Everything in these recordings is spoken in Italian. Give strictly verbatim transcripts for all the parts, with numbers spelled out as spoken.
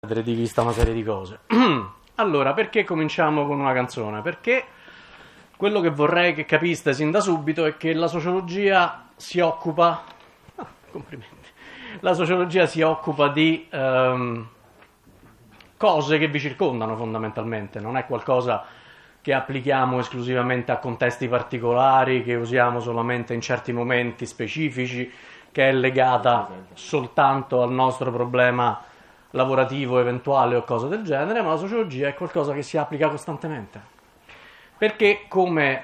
Perdere di vista una serie di cose. Allora, perché cominciamo con una canzone? Perché quello che vorrei che capiste sin da subito è che la sociologia si occupa ah, complimenti. La sociologia si occupa di ehm, cose che vi circondano fondamentalmente, non è qualcosa che applichiamo esclusivamente a contesti particolari, che usiamo solamente in certi momenti specifici, che è legata soltanto al nostro problema lavorativo eventuale o cose del genere, ma la sociologia è qualcosa che si applica costantemente. Perché come...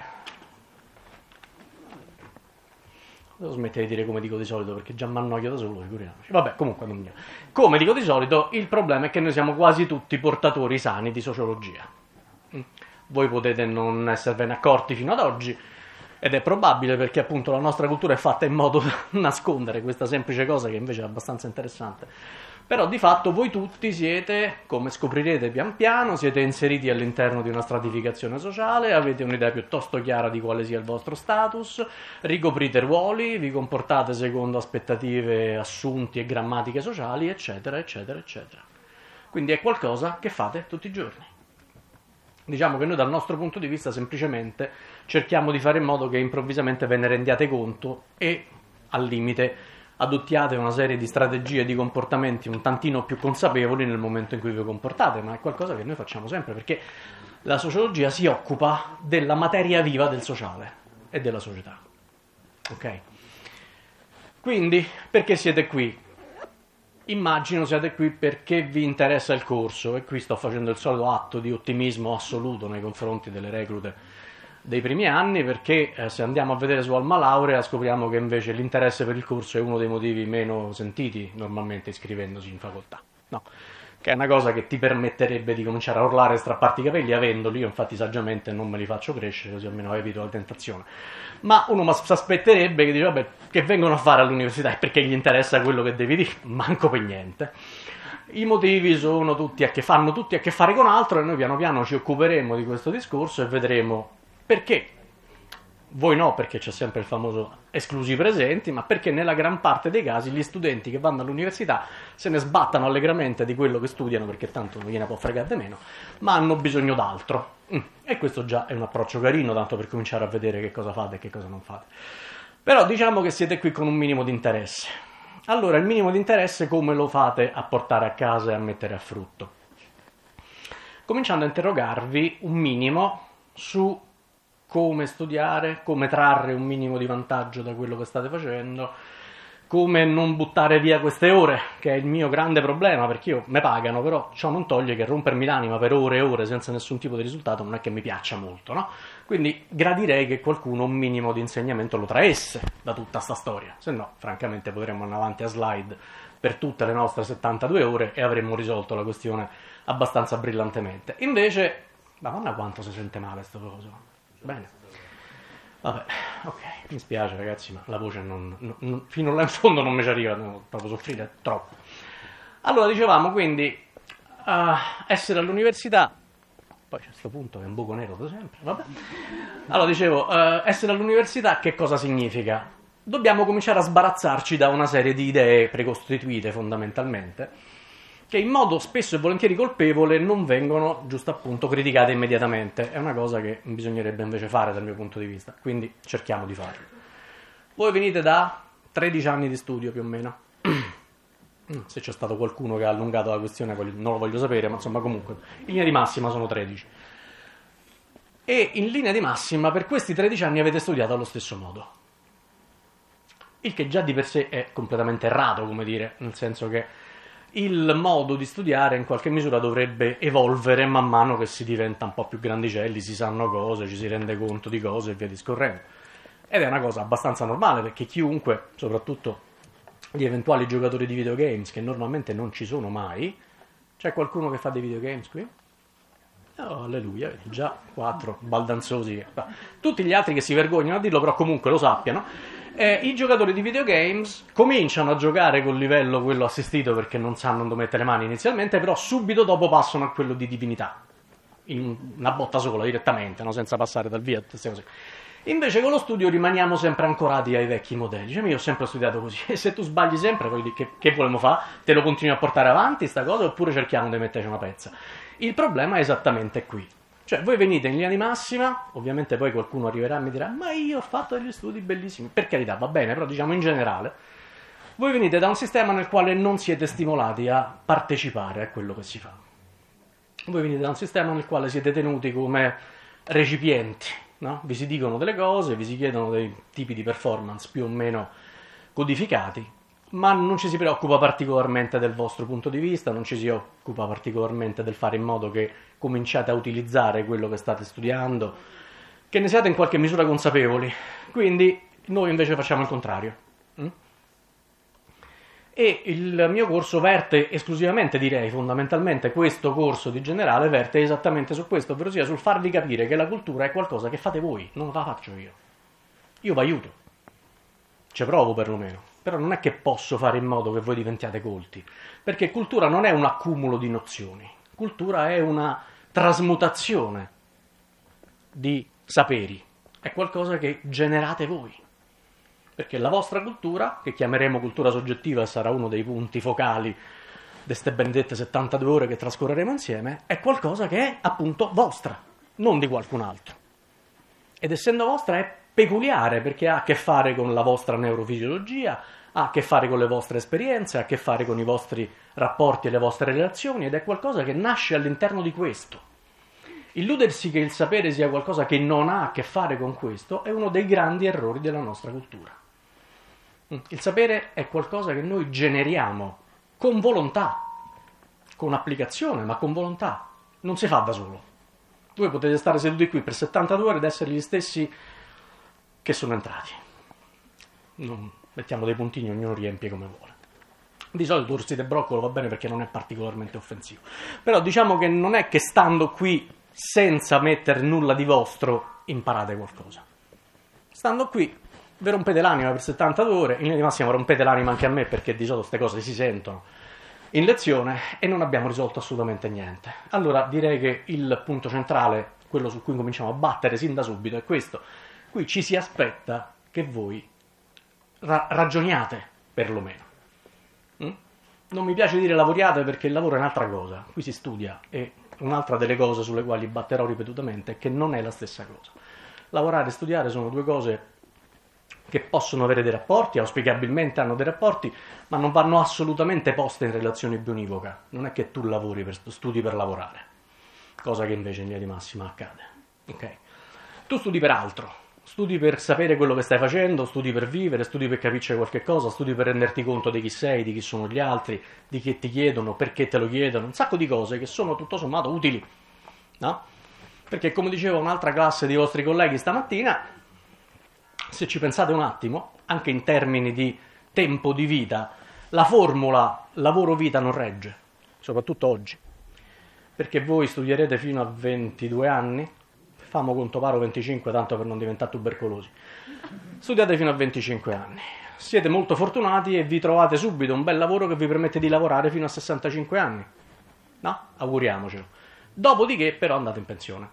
Devo smettere di dire come dico di solito, perché già mi annoio da solo, figuriamoci. Vabbè, comunque non mi... Come dico di solito, il problema è che noi siamo quasi tutti portatori sani di sociologia. Voi potete non esservene accorti fino ad oggi, ed è probabile perché appunto la nostra cultura è fatta in modo da nascondere questa semplice cosa che invece è abbastanza interessante. Però di fatto voi tutti siete, come scoprirete pian piano, siete inseriti all'interno di una stratificazione sociale, avete un'idea piuttosto chiara di quale sia il vostro status, ricoprite ruoli, vi comportate secondo aspettative, assunti e grammatiche sociali, eccetera, eccetera, eccetera. Quindi è qualcosa che fate tutti i giorni. Diciamo che noi dal nostro punto di vista semplicemente cerchiamo di fare in modo che improvvisamente ve ne rendiate conto e al limite adottiate una serie di strategie e di comportamenti un tantino più consapevoli nel momento in cui vi comportate, ma è qualcosa che noi facciamo sempre perché la sociologia si occupa della materia viva del sociale e della società. Ok? Quindi, perché siete qui? Immagino siate qui perché vi interessa il corso e qui sto facendo il solito atto di ottimismo assoluto nei confronti delle reclute dei primi anni, perché eh, se andiamo a vedere su Alma Laurea scopriamo che invece l'interesse per il corso è uno dei motivi meno sentiti normalmente iscrivendosi in facoltà, no? Che è una cosa che ti permetterebbe di cominciare a urlare e strapparti i capelli avendoli. Io infatti saggiamente non me li faccio crescere, così almeno evito la tentazione, ma uno si aspetterebbe che dice vabbè, che vengono a fare all'università e perché gli interessa quello che devi dire, manco per niente. I motivi sono tutti a che fanno tutti a che fare con altro e noi piano piano ci occuperemo di questo discorso e vedremo perché. Voi no, perché c'è sempre il famoso esclusi presenti, ma perché nella gran parte dei casi gli studenti che vanno all'università se ne sbattano allegramente di quello che studiano, perché tanto non gliene può fregare di meno, ma hanno bisogno d'altro. Mm. E questo già è un approccio carino, tanto per cominciare a vedere che cosa fate e che cosa non fate. Però diciamo che siete qui con un minimo di interesse. Allora, il minimo di interesse come lo fate a portare a casa e a mettere a frutto? Cominciando a interrogarvi un minimo su come studiare, come trarre un minimo di vantaggio da quello che state facendo, come non buttare via queste ore, che è il mio grande problema, perché io me pagano, però ciò non toglie che rompermi l'anima per ore e ore senza nessun tipo di risultato non è che mi piaccia molto, no? Quindi gradirei che qualcuno un minimo di insegnamento lo traesse da tutta sta storia, se no francamente potremmo andare avanti a slide per tutte le nostre settantadue ore e avremmo risolto la questione abbastanza brillantemente. Invece, madonna quanto si sente male sto coso. Bene, vabbè, ok, mi spiace ragazzi, ma la voce non, non, fino là in fondo non mi ci arriva, no, proprio soffrire troppo. Allora dicevamo quindi uh, essere all'università, poi c'è questo punto che è un buco nero da sempre, vabbè. Allora dicevo, uh, essere all'università che cosa significa? Dobbiamo cominciare a sbarazzarci da una serie di idee precostituite fondamentalmente, che in modo spesso e volentieri colpevole non vengono, giusto appunto, criticate immediatamente. È una cosa che bisognerebbe invece fare dal mio punto di vista, quindi cerchiamo di farlo. Voi venite da tredici anni di studio più o meno. Se c'è stato qualcuno che ha allungato la questione non lo voglio sapere, ma insomma comunque in linea di massima sono tredici. E in linea di massima per questi tredici anni avete studiato allo stesso modo. Il che già di per sé è completamente errato, come dire, nel senso che il modo di studiare in qualche misura dovrebbe evolvere man mano che si diventa un po' più grandicelli, si sanno cose, ci si rende conto di cose e via discorrendo. Ed è una cosa abbastanza normale perché chiunque, soprattutto gli eventuali giocatori di videogames, che normalmente non ci sono mai, c'è qualcuno che fa dei videogames qui? Oh, alleluia, già quattro baldanzosi. Tutti gli altri che si vergognano a dirlo, però comunque lo sappiano. Eh, I giocatori di videogames cominciano a giocare col livello quello assistito perché non sanno dove mettere le mani inizialmente, però subito dopo passano a quello di divinità, in una botta sola direttamente, no? Senza passare dal via, tutte queste cose. Invece con lo studio rimaniamo sempre ancorati ai vecchi modelli. Cioè, io ho sempre studiato così, e se tu sbagli sempre, poi che, che volevamo fare? Te lo continui a portare avanti sta cosa, oppure cerchiamo di metterci una pezza? Il problema è esattamente qui. Cioè, voi venite in linea di massima, ovviamente poi qualcuno arriverà e mi dirà ma io ho fatto degli studi bellissimi, per carità, va bene, però diciamo in generale, voi venite da un sistema nel quale non siete stimolati a partecipare a quello che si fa. Voi venite da un sistema nel quale siete tenuti come recipienti, no? Vi si dicono delle cose, vi si chiedono dei tipi di performance più o meno codificati, ma non ci si preoccupa particolarmente del vostro punto di vista, non ci si occupa particolarmente del fare in modo che cominciate a utilizzare quello che state studiando, che ne siate in qualche misura consapevoli. Quindi noi invece facciamo il contrario. Mm? E il mio corso verte esclusivamente, direi fondamentalmente, questo corso di generale verte esattamente su questo, ovvero sia sul farvi capire che la cultura è qualcosa che fate voi, non la faccio io. Io vi aiuto, ci provo perlomeno, però non è che posso fare in modo che voi diventiate colti, perché cultura non è un accumulo di nozioni, cultura è una trasmutazione di saperi, è qualcosa che generate voi. Perché la vostra cultura, che chiameremo cultura soggettiva, sarà uno dei punti focali di queste benedette settantadue ore che trascorreremo insieme, è qualcosa che è appunto vostra, non di qualcun altro. Ed essendo vostra è peculiare, perché ha a che fare con la vostra neurofisiologia, ha a che fare con le vostre esperienze, ha a che fare con i vostri rapporti e le vostre relazioni, ed è qualcosa che nasce all'interno di questo. Illudersi che il sapere sia qualcosa che non ha a che fare con questo è uno dei grandi errori della nostra cultura. Il sapere è qualcosa che noi generiamo con volontà, con applicazione, ma con volontà. Non si fa da solo. Voi potete stare seduti qui per settantadue ore ed essere gli stessi che sono entrati. Non mettiamo dei puntini, ognuno riempie come vuole. Di solito torsite e broccolo va bene perché non è particolarmente offensivo. Però diciamo che non è che stando qui senza mettere nulla di vostro imparate qualcosa. Stando qui vi rompete l'anima per settantadue ore, in linea di massima rompete l'anima anche a me perché di solito queste cose si sentono in lezione e non abbiamo risolto assolutamente niente. Allora direi che il punto centrale, quello su cui cominciamo a battere sin da subito, è questo. Qui ci si aspetta che voi ra- ragioniate perlomeno. Mm? Non mi piace dire lavoriate perché il lavoro è un'altra cosa, qui si studia e un'altra delle cose sulle quali batterò ripetutamente è che non è la stessa cosa. Lavorare e studiare sono due cose che possono avere dei rapporti, auspicabilmente hanno dei rapporti, ma non vanno assolutamente poste in relazione bionivoca. Non è che tu lavori per studi per lavorare, cosa che invece in linea di massima accade. Okay? Tu studi per altro, studi per sapere quello che stai facendo, studi per vivere, studi per capire qualche cosa, studi per renderti conto di chi sei, di chi sono gli altri, di che ti chiedono, perché te lo chiedono, un sacco di cose che sono tutto sommato utili, no? Perché come diceva un'altra classe di vostri colleghi stamattina, se ci pensate un attimo, anche in termini di tempo di vita, la formula lavoro-vita non regge, soprattutto oggi, perché voi studierete fino a ventidue anni, famo conto paro venticinque, tanto per non diventare tubercolosi, studiate fino a venticinque anni, siete molto fortunati e vi trovate subito un bel lavoro che vi permette di lavorare fino a sessantacinque anni, no? Auguriamocelo. Dopodiché però andate in pensione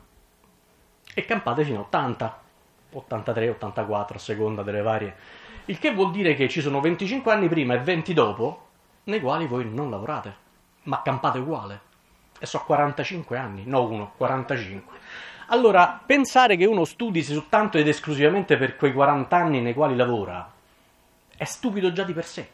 e campate fino a ottanta, ottantatré, ottantaquattro a seconda delle varie, il che vuol dire che ci sono venticinque anni prima e venti dopo nei quali voi non lavorate ma campate uguale e so quarantacinque anni, no uno, quarantacinque. Allora pensare che uno studi soltanto ed esclusivamente per quei quaranta anni nei quali lavora è stupido già di per sé,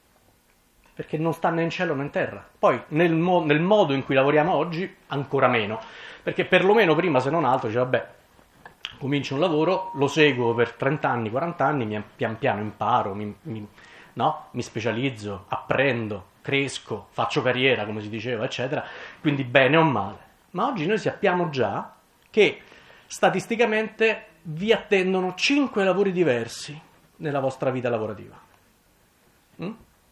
perché non sta né in cielo né in terra. Poi nel, mo- nel modo in cui lavoriamo oggi ancora meno, perché perlomeno prima se non altro dice vabbè, comincio un lavoro, lo seguo per trenta anni, quaranta anni, mi, pian piano imparo, mi, mi, no? mi specializzo, apprendo, cresco, faccio carriera, come si diceva, eccetera, quindi bene o male. Ma oggi noi sappiamo già che statisticamente vi attendono cinque lavori diversi nella vostra vita lavorativa. Mm?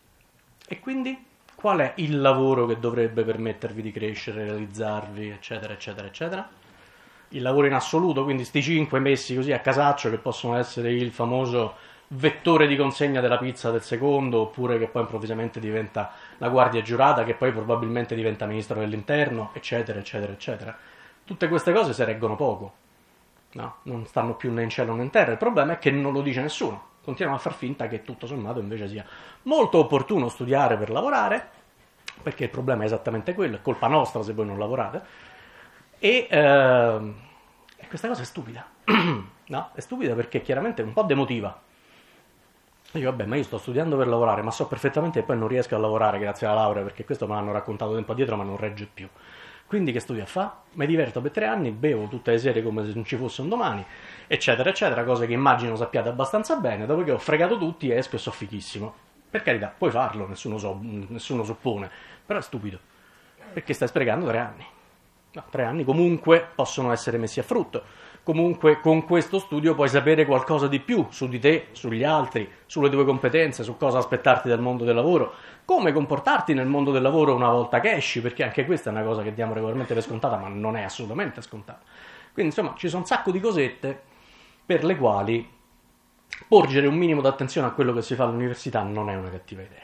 E quindi qual è il lavoro che dovrebbe permettervi di crescere, realizzarvi, eccetera, eccetera, eccetera? Il lavoro in assoluto, quindi sti cinque messi così a casaccio che possono essere il famoso vettore di consegna della pizza del secondo, oppure che poi improvvisamente diventa la guardia giurata, che poi probabilmente diventa ministro dell'interno, eccetera, eccetera, eccetera. Tutte queste cose si reggono poco. no? Non stanno più né in cielo né in terra. Il problema è che non lo dice nessuno. Continuiamo a far finta che tutto sommato invece sia molto opportuno studiare per lavorare, perché il problema è esattamente quello, è colpa nostra se voi non lavorate, e, eh, e questa cosa è stupida, no? È stupida perché chiaramente è un po' demotiva. Io vabbè, ma io sto studiando per lavorare, ma so perfettamente che poi non riesco a lavorare grazie alla laurea, perché questo me l'hanno raccontato tempo addietro, ma non regge più. Quindi che studio a fa? Mi diverto per tre anni, bevo tutte le sere come se non ci fosse un domani, eccetera, eccetera, cose che immagino sappiate abbastanza bene, dopo che ho fregato tutti esco e so fighissimo. Per carità, puoi farlo, nessuno, so, nessuno suppone, però è stupido, perché stai sprecando tre anni. No, tre anni comunque possono essere messi a frutto. Comunque con questo studio puoi sapere qualcosa di più su di te, sugli altri, sulle tue competenze, su cosa aspettarti dal mondo del lavoro, come comportarti nel mondo del lavoro una volta che esci, perché anche questa è una cosa che diamo regolarmente per scontata, ma non è assolutamente scontata. Quindi insomma ci sono un sacco di cosette per le quali porgere un minimo d'attenzione a quello che si fa all'università non è una cattiva idea.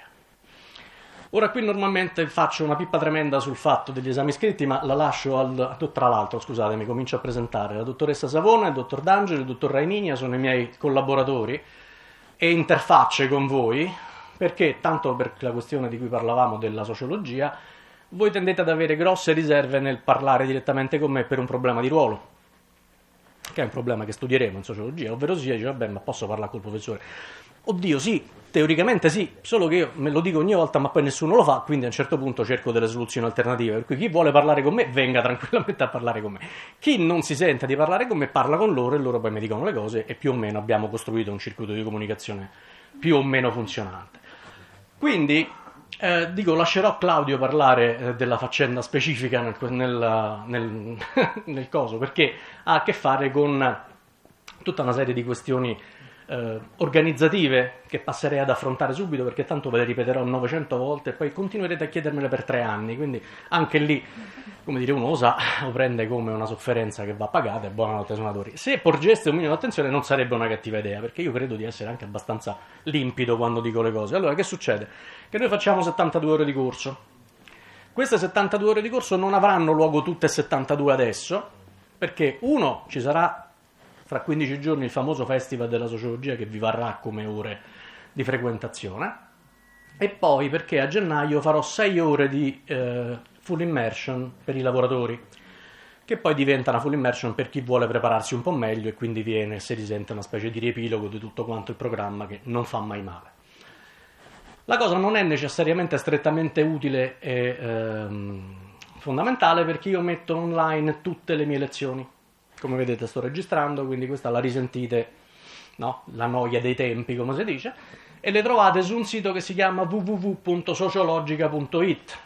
Ora qui normalmente faccio una pippa tremenda sul fatto degli esami scritti, ma la lascio al... Tra l'altro, scusatemi, comincio a presentare la dottoressa Savona, il dottor D'Angelo, il dottor Raininia, sono i miei collaboratori e interfacce con voi, perché tanto per la questione di cui parlavamo della sociologia, voi tendete ad avere grosse riserve nel parlare direttamente con me per un problema di ruolo, che è un problema che studieremo in sociologia, ovvero sia, dice, vabbè, ma posso parlare col professore? Oddio, sì, teoricamente sì, solo che io me lo dico ogni volta, ma poi nessuno lo fa, quindi a un certo punto cerco delle soluzioni alternative, per cui chi vuole parlare con me venga tranquillamente a parlare con me. Chi non si sente di parlare con me parla con loro e loro poi mi dicono le cose e più o meno abbiamo costruito un circuito di comunicazione più o meno funzionante. Quindi, eh, dico, lascerò Claudio parlare eh, della faccenda specifica nel, nel, nel, nel coso, perché ha a che fare con tutta una serie di questioni Eh, organizzative che passerei ad affrontare subito, perché tanto ve le ripeterò novecento volte e poi continuerete a chiedermele per tre anni, quindi anche lì, come dire, uno lo sa, lo prende come una sofferenza che va pagata e buonanotte suonatori. Se porgeste un minimo di attenzione non sarebbe una cattiva idea, perché io credo di essere anche abbastanza limpido quando dico le cose. Allora, che succede? Che noi facciamo settantadue ore di corso. Queste settantadue ore di corso non avranno luogo tutte e settantadue adesso, perché uno, ci sarà fra quindici giorni il famoso festival della sociologia che vi varrà come ore di frequentazione, e poi perché a gennaio farò sei ore di eh, full immersion per i lavoratori, che poi diventa una full immersion per chi vuole prepararsi un po' meglio e quindi viene, se risente, una specie di riepilogo di tutto quanto il programma, che non fa mai male. La cosa non è necessariamente strettamente utile e ehm, fondamentale, perché io metto online tutte le mie lezioni. Come vedete sto registrando, quindi questa la risentite, no? La noia dei tempi, come si dice, e le trovate su un sito che si chiama w w w punto sociologica punto i t,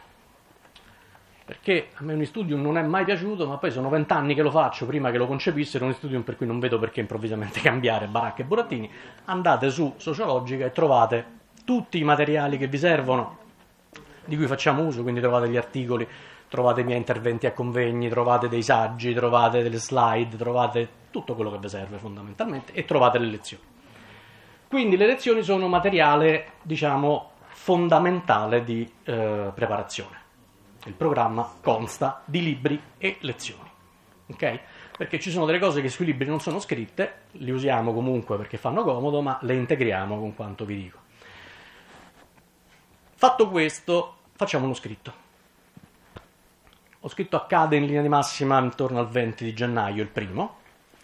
perché a me un studium non è mai piaciuto, ma poi sono vent'anni che lo faccio, prima che lo concepissero un studium, per cui non vedo perché improvvisamente cambiare baracche e burattini. Andate su Sociologica e trovate tutti i materiali che vi servono, di cui facciamo uso, quindi trovate gli articoli, trovate i miei interventi a convegni, trovate dei saggi, trovate delle slide, trovate tutto quello che vi serve fondamentalmente e trovate le lezioni. Quindi le lezioni sono materiale, diciamo, fondamentale di eh, preparazione. Il programma consta di libri e lezioni, ok? Perché ci sono delle cose che sui libri non sono scritte, li usiamo comunque perché fanno comodo, ma le integriamo con quanto vi dico. Fatto questo, facciamo uno scritto. Ho scritto accade in linea di massima intorno al venti di gennaio, il primo,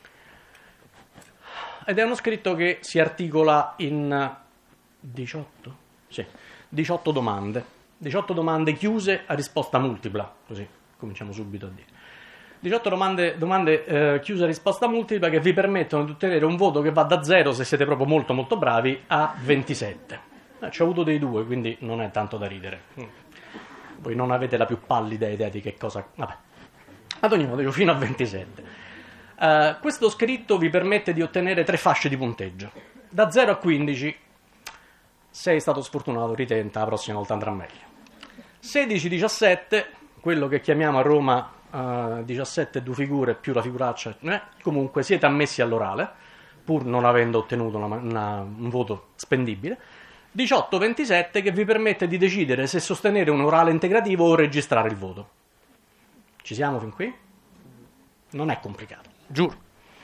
ed è uno scritto che si articola in diciotto? Sì, diciotto domande, diciotto domande chiuse a risposta multipla, così cominciamo subito a dire. diciotto domande, domande eh, chiuse a risposta multipla che vi permettono di ottenere un voto che va da zero, se siete proprio molto molto bravi, a ventisette. Eh, ci ho avuto dei due, quindi non è tanto da ridere. Voi non avete la più pallida idea di che cosa... Vabbè, ad ogni modo, io fino a ventisette. Uh, questo scritto vi permette di ottenere tre fasce di punteggio. Da zero a quindici, sei stato sfortunato, ritenta, la prossima volta andrà meglio. sedici diciassette, quello che chiamiamo a Roma uh, diciassette due figure più la figuraccia, eh, comunque siete ammessi all'orale, pur non avendo ottenuto una, una, un voto spendibile. diciotto ventisette che vi permette di decidere se sostenere un orale integrativo o registrare il voto. Ci siamo fin qui? Non è complicato, giuro.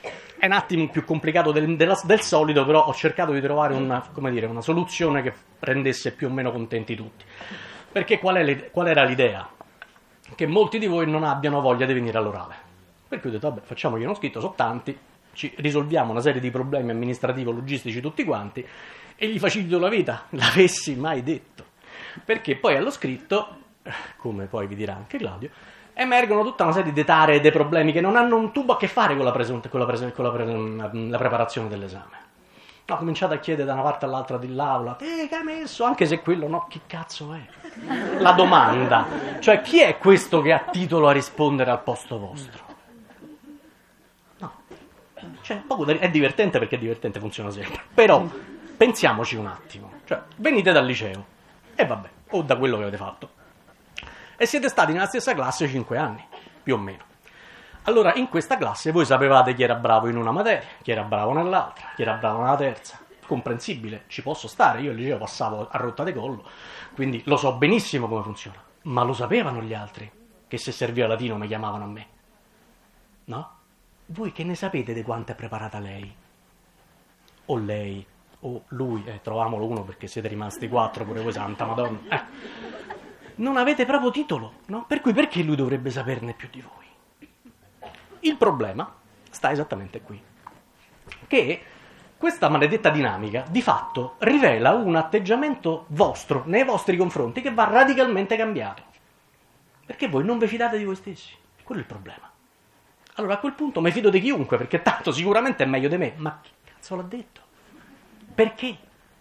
è un attimo più complicato del, del, del solito, però ho cercato di trovare una, come dire, una soluzione che rendesse più o meno contenti tutti. Perché qual, è le, qual era l'idea? Che molti di voi non abbiano voglia di venire all'orale. Per cui ho detto, vabbè, facciamogli uno scritto, sono tanti, ci risolviamo una serie di problemi amministrativo-logistici tutti quanti e gli facilito la vita. L'avessi mai detto. Perché poi allo scritto, come poi vi dirà anche Claudio, emergono tutta una serie di tare e dei problemi che non hanno un tubo a che fare con la, presunta, con la, prese, con la, pre, la preparazione dell'esame. No, cominciate a chiedere da una parte all'altra dell'aula, te che hai messo? Anche se quello no, chi cazzo è? La domanda. Cioè, chi è questo che ha titolo a rispondere al posto vostro? No. Cioè, poco da, è divertente perché è divertente, funziona sempre. Però, pensiamoci un attimo. Cioè, venite dal liceo, e vabbè, o da quello che avete fatto. E siete stati nella stessa classe cinque anni, più o meno. Allora, in questa classe voi sapevate chi era bravo in una materia, chi era bravo nell'altra, chi era bravo nella terza. Comprensibile, ci posso stare, io al liceo passavo a rotta di collo, quindi lo so benissimo come funziona. Ma lo sapevano gli altri, che se serviva latino mi chiamavano a me? No? Voi che ne sapete di quanto è preparata lei? O lei, o lui, eh, troviamolo uno perché siete rimasti quattro, pure voi, santa madonna. Eh. Non avete proprio titolo, no? Per cui perché lui dovrebbe saperne più di voi? Il problema sta esattamente qui, che questa maledetta dinamica di fatto rivela un atteggiamento vostro nei vostri confronti che va radicalmente cambiato, perché voi non vi fidate di voi stessi, quello è il problema. Allora a quel punto mi fido di chiunque, perché tanto sicuramente è meglio di me, ma chi cazzo l'ha detto? Perché?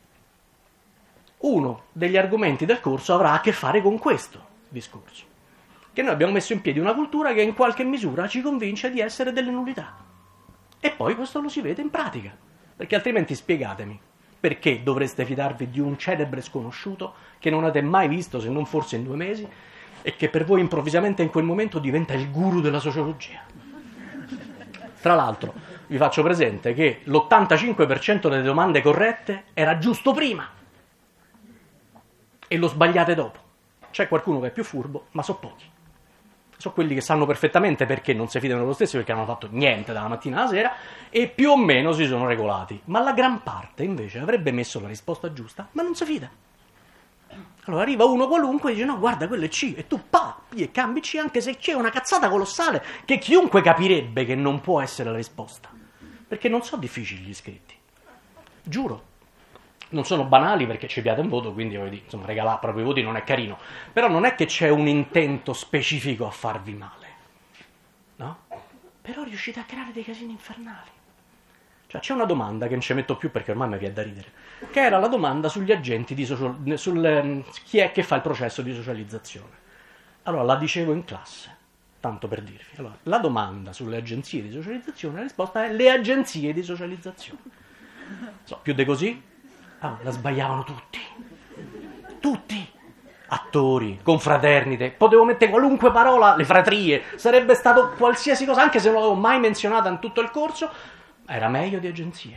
Uno degli argomenti del corso avrà a che fare con questo discorso, che noi abbiamo messo in piedi una cultura che in qualche misura ci convince di essere delle nullità. E poi questo lo si vede in pratica, perché altrimenti spiegatemi perché dovreste fidarvi di un celebre sconosciuto che non avete mai visto se non forse in due mesi e che per voi improvvisamente in quel momento diventa il guru della sociologia. Tra l'altro vi faccio presente che l'ottantacinque per cento delle domande corrette era giusto prima e lo sbagliate dopo. C'è qualcuno che è più furbo, ma so pochi. Sono quelli che sanno perfettamente perché non si fidano loro stessi, perché non hanno fatto niente dalla mattina alla sera e più o meno si sono regolati. Ma la gran parte invece avrebbe messo la risposta giusta, ma non si fida. Allora arriva uno qualunque e dice no, guarda, quello è C, e tu pa, e cambi C anche se c'è una cazzata colossale che chiunque capirebbe che non può essere la risposta. Perché non sono difficili gli scritti. Giuro. Non sono banali perché ci piate un voto, quindi voglio dire, insomma, regalare proprio i voti non è carino. Però non è che c'è un intento specifico a farvi male, no? Però riuscite a creare dei casini infernali. Cioè c'è una domanda che non ci metto più perché ormai mi viene da ridere, che era la domanda sugli agenti di social, sul chi è che fa il processo di socializzazione. Allora la dicevo in classe, tanto per dirvi. Allora, la domanda sulle agenzie di socializzazione, la risposta è le agenzie di socializzazione. So, più di così? Ah, la sbagliavano tutti, tutti, attori, confraternite, potevo mettere qualunque parola, le fratrie, sarebbe stato qualsiasi cosa, anche se non l'avevo mai menzionata in tutto il corso, era meglio di agenzie.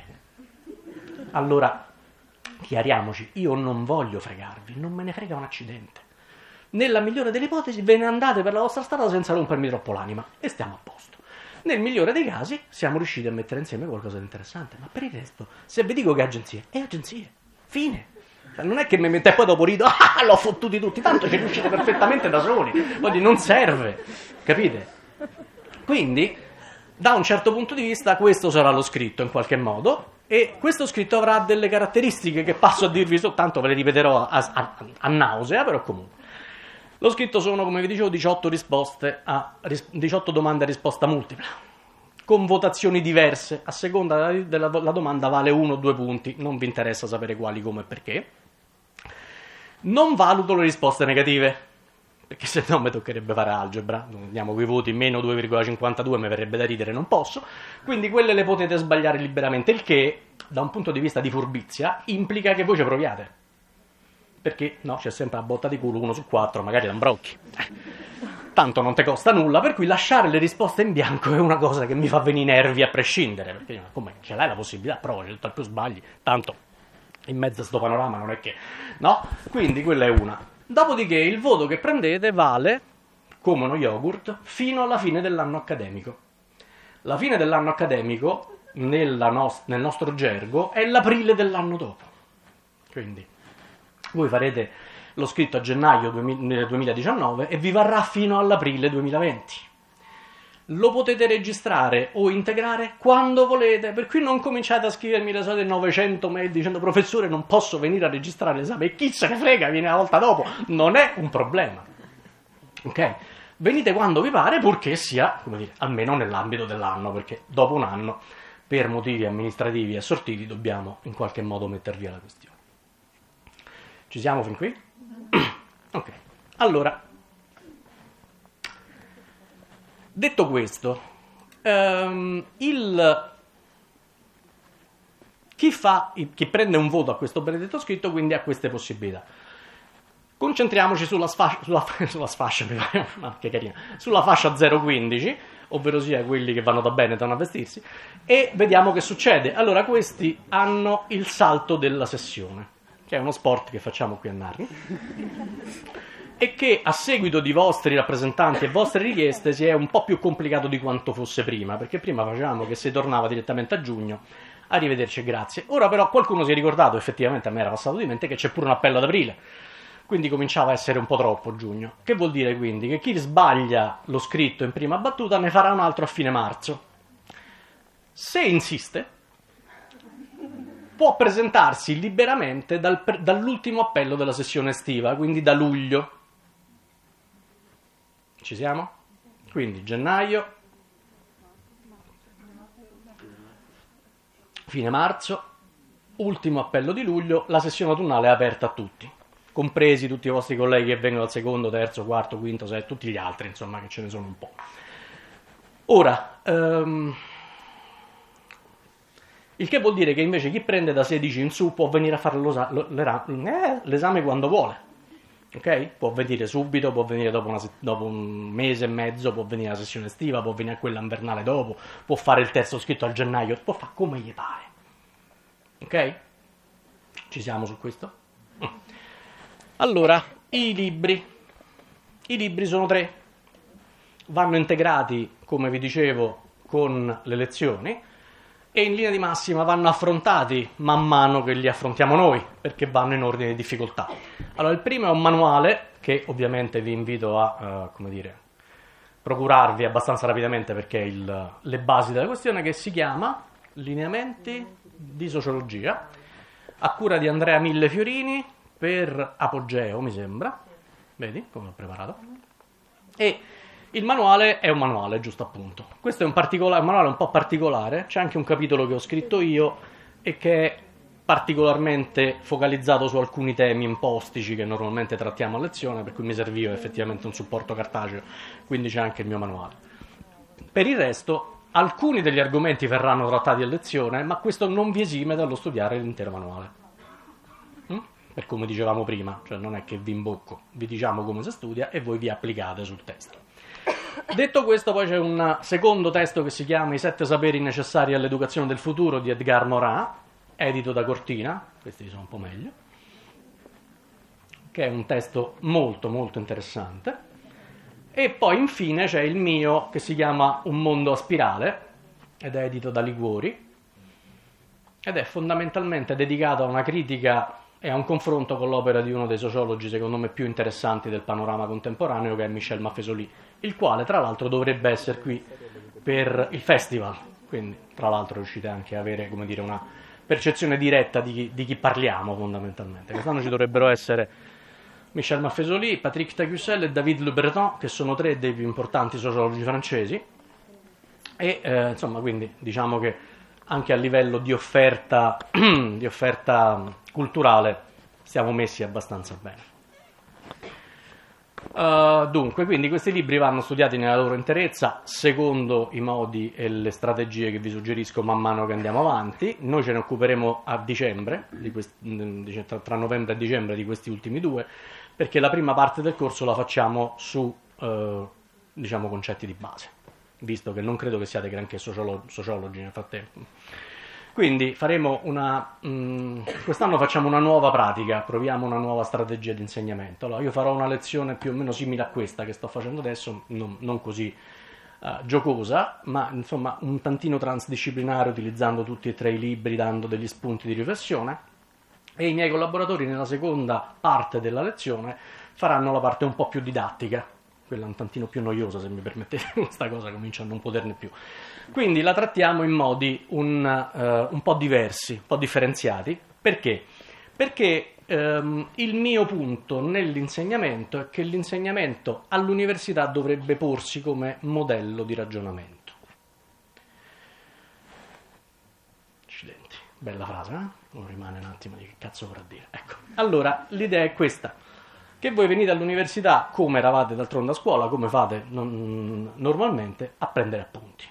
Allora, chiariamoci, io non voglio fregarvi, non me ne frega un accidente. Nella migliore delle ipotesi ve ne andate per la vostra strada senza rompermi troppo l'anima e stiamo a posto. Nel migliore dei casi siamo riusciti a mettere insieme qualcosa di interessante, ma per il resto, se vi dico che è agenzie, è agenzie, fine. Cioè, non è che mi mette poi dopo rido, ah, l'ho fottuti tutti, tanto ci riuscite perfettamente da soli, quindi non serve, capite? Quindi, da un certo punto di vista, questo sarà lo scritto in qualche modo, e questo scritto avrà delle caratteristiche che passo a dirvi soltanto, ve le ripeterò a, a, a nausea, però comunque. Lo scritto sono, come vi dicevo, diciotto risposte a diciotto domande a risposta multipla, con votazioni diverse, a seconda della, della domanda vale uno o due punti, non vi interessa sapere quali, come e perché. Non valuto le risposte negative, perché se no mi toccherebbe fare algebra, andiamo con i voti meno due virgola cinquantadue, mi verrebbe da ridere, non posso, quindi quelle le potete sbagliare liberamente, il che, da un punto di vista di furbizia, implica che voi ci proviate. Perché no, c'è sempre la botta di culo, uno su quattro, magari l'ambrocchi. Tanto non te costa nulla, per cui lasciare le risposte in bianco è una cosa che mi fa venire i nervi a prescindere, perché come ce l'hai la possibilità, prova, c'è tutto al più sbagli, tanto in mezzo a sto panorama non è che, no? Quindi quella è una. Dopodiché il voto che prendete vale, come uno yogurt, fino alla fine dell'anno accademico. La fine dell'anno accademico nella nos- nel nostro gergo è l'aprile dell'anno dopo. Quindi voi farete lo scritto a gennaio duemiladiciannove e vi varrà fino all'aprile duemilaventi. Lo potete registrare o integrare quando volete, per cui non cominciate a scrivermi le solite novecento mail dicendo professore non posso venire a registrare l'esame, e chi se ne frega, viene una volta dopo, non è un problema. Ok? Venite quando vi pare, purché sia, come dire, almeno nell'ambito dell'anno, perché dopo un anno, per motivi amministrativi e assortiti, dobbiamo in qualche modo metter via la questione. Ci siamo fin qui? Ok, allora, detto questo, ehm, il, chi, fa, chi prende un voto a questo benedetto scritto quindi ha queste possibilità. Concentriamoci sulla, sfascia, sulla, sulla, sfascia, ma che carina, sulla fascia zero quindici, ovvero sia quelli che vanno da Benetton a vestirsi, e vediamo che succede. Allora, questi hanno il salto della sessione, che è uno sport che facciamo qui a Narni, e che a seguito di vostri rappresentanti e vostre richieste si è un po' più complicato di quanto fosse prima, perché prima facevamo che si tornava direttamente a giugno, arrivederci e grazie. Ora però qualcuno si è ricordato, effettivamente a me era passato di mente, che c'è pure un appello ad aprile, quindi cominciava a essere un po' troppo giugno. Che vuol dire quindi? Che chi sbaglia lo scritto in prima battuta ne farà un altro a fine marzo. Se insiste, può presentarsi liberamente dal, dall'ultimo appello della sessione estiva, quindi da luglio. Ci siamo? Quindi gennaio, fine marzo, ultimo appello di luglio, la sessione autunnale è aperta a tutti, compresi tutti i vostri colleghi che vengono dal secondo, terzo, quarto, quinto, sesto, tutti gli altri, insomma, che ce ne sono un po'. Ora, um, il che vuol dire che invece chi prende da sedici in su può venire a fare l'esame quando vuole. Ok? Può venire subito, può venire dopo, una, dopo un mese e mezzo, può venire la sessione estiva, può venire quella invernale dopo, può fare il testo scritto al gennaio, può fare come gli pare. Ok? Ci siamo su questo? Allora, i libri. I libri sono tre. Vanno integrati, come vi dicevo, con le lezioni, e in linea di massima vanno affrontati man mano che li affrontiamo noi, perché vanno in ordine di difficoltà. Allora, il primo è un manuale che ovviamente vi invito a, uh, come dire, procurarvi abbastanza rapidamente, perché è il, le basi della questione, che si chiama Lineamenti di sociologia, a cura di Andrea Millefiorini, per Apogeo, mi sembra. Vedi come l'ho preparato? E il manuale è un manuale, giusto appunto. Questo è un, particolare, un manuale un po' particolare, c'è anche un capitolo che ho scritto io e che è particolarmente focalizzato su alcuni temi impostici che normalmente trattiamo a lezione, per cui mi serviva effettivamente un supporto cartaceo, quindi c'è anche il mio manuale. Per il resto, alcuni degli argomenti verranno trattati a lezione, ma questo non vi esime dallo studiare l'intero manuale. Mm? Per come dicevamo prima, cioè non è che vi imbocco, vi diciamo come si studia e voi vi applicate sul testo. Detto questo, poi c'è un secondo testo che si chiama I sette saperi necessari all'educazione del futuro di Edgar Morin, edito da Cortina, questi sono un po' meglio, che è un testo molto molto interessante. E poi infine c'è il mio che si chiama Un mondo a spirale, ed è edito da Liguori, ed è fondamentalmente dedicato a una critica e a un confronto con l'opera di uno dei sociologi secondo me più interessanti del panorama contemporaneo, che è Michel Maffesoli, il quale tra l'altro dovrebbe essere qui per il festival, quindi tra l'altro riuscite anche a avere, come dire, una percezione diretta di chi, di chi parliamo fondamentalmente. Quest'anno ci dovrebbero essere Michel Maffesoli, Patrick Tagussel e David Le Breton, che sono tre dei più importanti sociologi francesi, e eh, insomma, quindi diciamo che anche a livello di offerta, di offerta culturale siamo messi abbastanza bene. Uh, dunque, quindi questi libri vanno studiati nella loro interezza secondo i modi e le strategie che vi suggerisco man mano che andiamo avanti. Noi ce ne occuperemo a dicembre, di questi, tra novembre e dicembre, di questi ultimi due, perché la prima parte del corso la facciamo su uh, diciamo concetti di base, visto che non credo che siate granché sociolo- sociologi nel frattempo. Quindi faremo una mh, quest'anno facciamo una nuova pratica, proviamo una nuova strategia di insegnamento. Allora, io farò una lezione più o meno simile a questa che sto facendo adesso, non, non così uh, giocosa, ma insomma un tantino transdisciplinare, utilizzando tutti e tre i libri, dando degli spunti di riflessione, e i miei collaboratori nella seconda parte della lezione faranno la parte un po' più didattica, quella un tantino più noiosa, se mi permettete, questa cosa comincia a non poterne più. Quindi la trattiamo in modi un, uh, un po' diversi, un po' differenziati. Perché? Perché um, il mio punto nell'insegnamento è che l'insegnamento all'università dovrebbe porsi come modello di ragionamento. Accidenti, bella frase, eh? Non rimane un attimo di che cazzo vorrà dire. Ecco, allora l'idea è questa. Che voi venite all'università, come eravate d'altronde a scuola, come fate non, normalmente, a prendere appunti.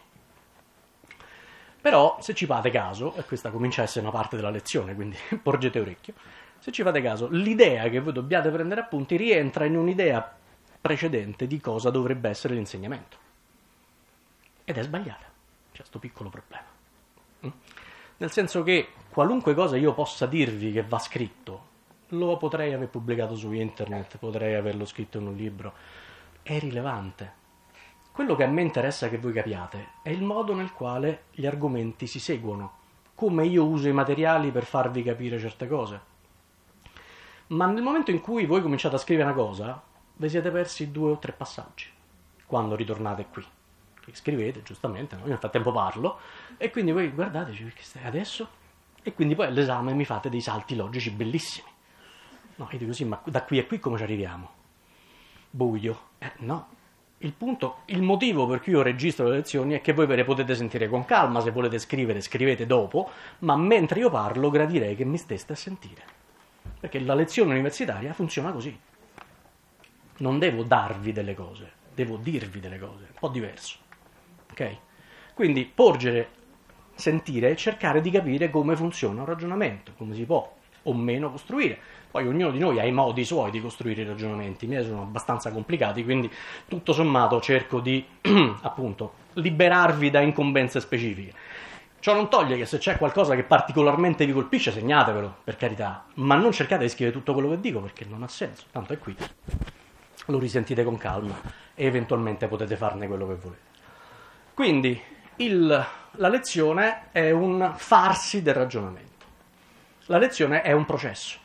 Però, se ci fate caso, e questa comincia a essere una parte della lezione, quindi porgete orecchio, se ci fate caso, l'idea che voi dobbiate prendere appunti rientra in un'idea precedente di cosa dovrebbe essere l'insegnamento. Ed è sbagliata. C'è questo piccolo problema. Nel senso che qualunque cosa io possa dirvi che va scritto, lo potrei aver pubblicato su internet, potrei averlo scritto in un libro, è rilevante. Quello che a me interessa che voi capiate è il modo nel quale gli argomenti si seguono, come io uso i materiali per farvi capire certe cose. Ma nel momento in cui voi cominciate a scrivere una cosa, vi siete persi due o tre passaggi, quando ritornate qui. Scrivete, giustamente, no? Io nel frattempo parlo, e quindi voi guardate, che stai adesso? E quindi poi all'esame mi fate dei salti logici bellissimi. No, io dico sì, ma da qui a qui come ci arriviamo? Buio. Eh, no. Il punto, il motivo per cui io registro le lezioni è che voi ve le potete sentire con calma, se volete scrivere, scrivete dopo, ma mentre io parlo gradirei che mi steste a sentire. Perché la lezione universitaria funziona così. Non devo darvi delle cose, devo dirvi delle cose, un po' diverso. Ok? Quindi porgere, sentire e cercare di capire come funziona un ragionamento, come si può o meno costruire. Poi ognuno di noi ha i modi suoi di costruire i ragionamenti, i miei sono abbastanza complicati, quindi tutto sommato cerco di, appunto, liberarvi da incombenze specifiche. Ciò non toglie che se c'è qualcosa che particolarmente vi colpisce, segnatevelo, per carità, ma non cercate di scrivere tutto quello che dico, perché non ha senso, tanto è qui. Lo risentite con calma e eventualmente potete farne quello che volete. Quindi il, la lezione è un farsi del ragionamento. La lezione è un processo.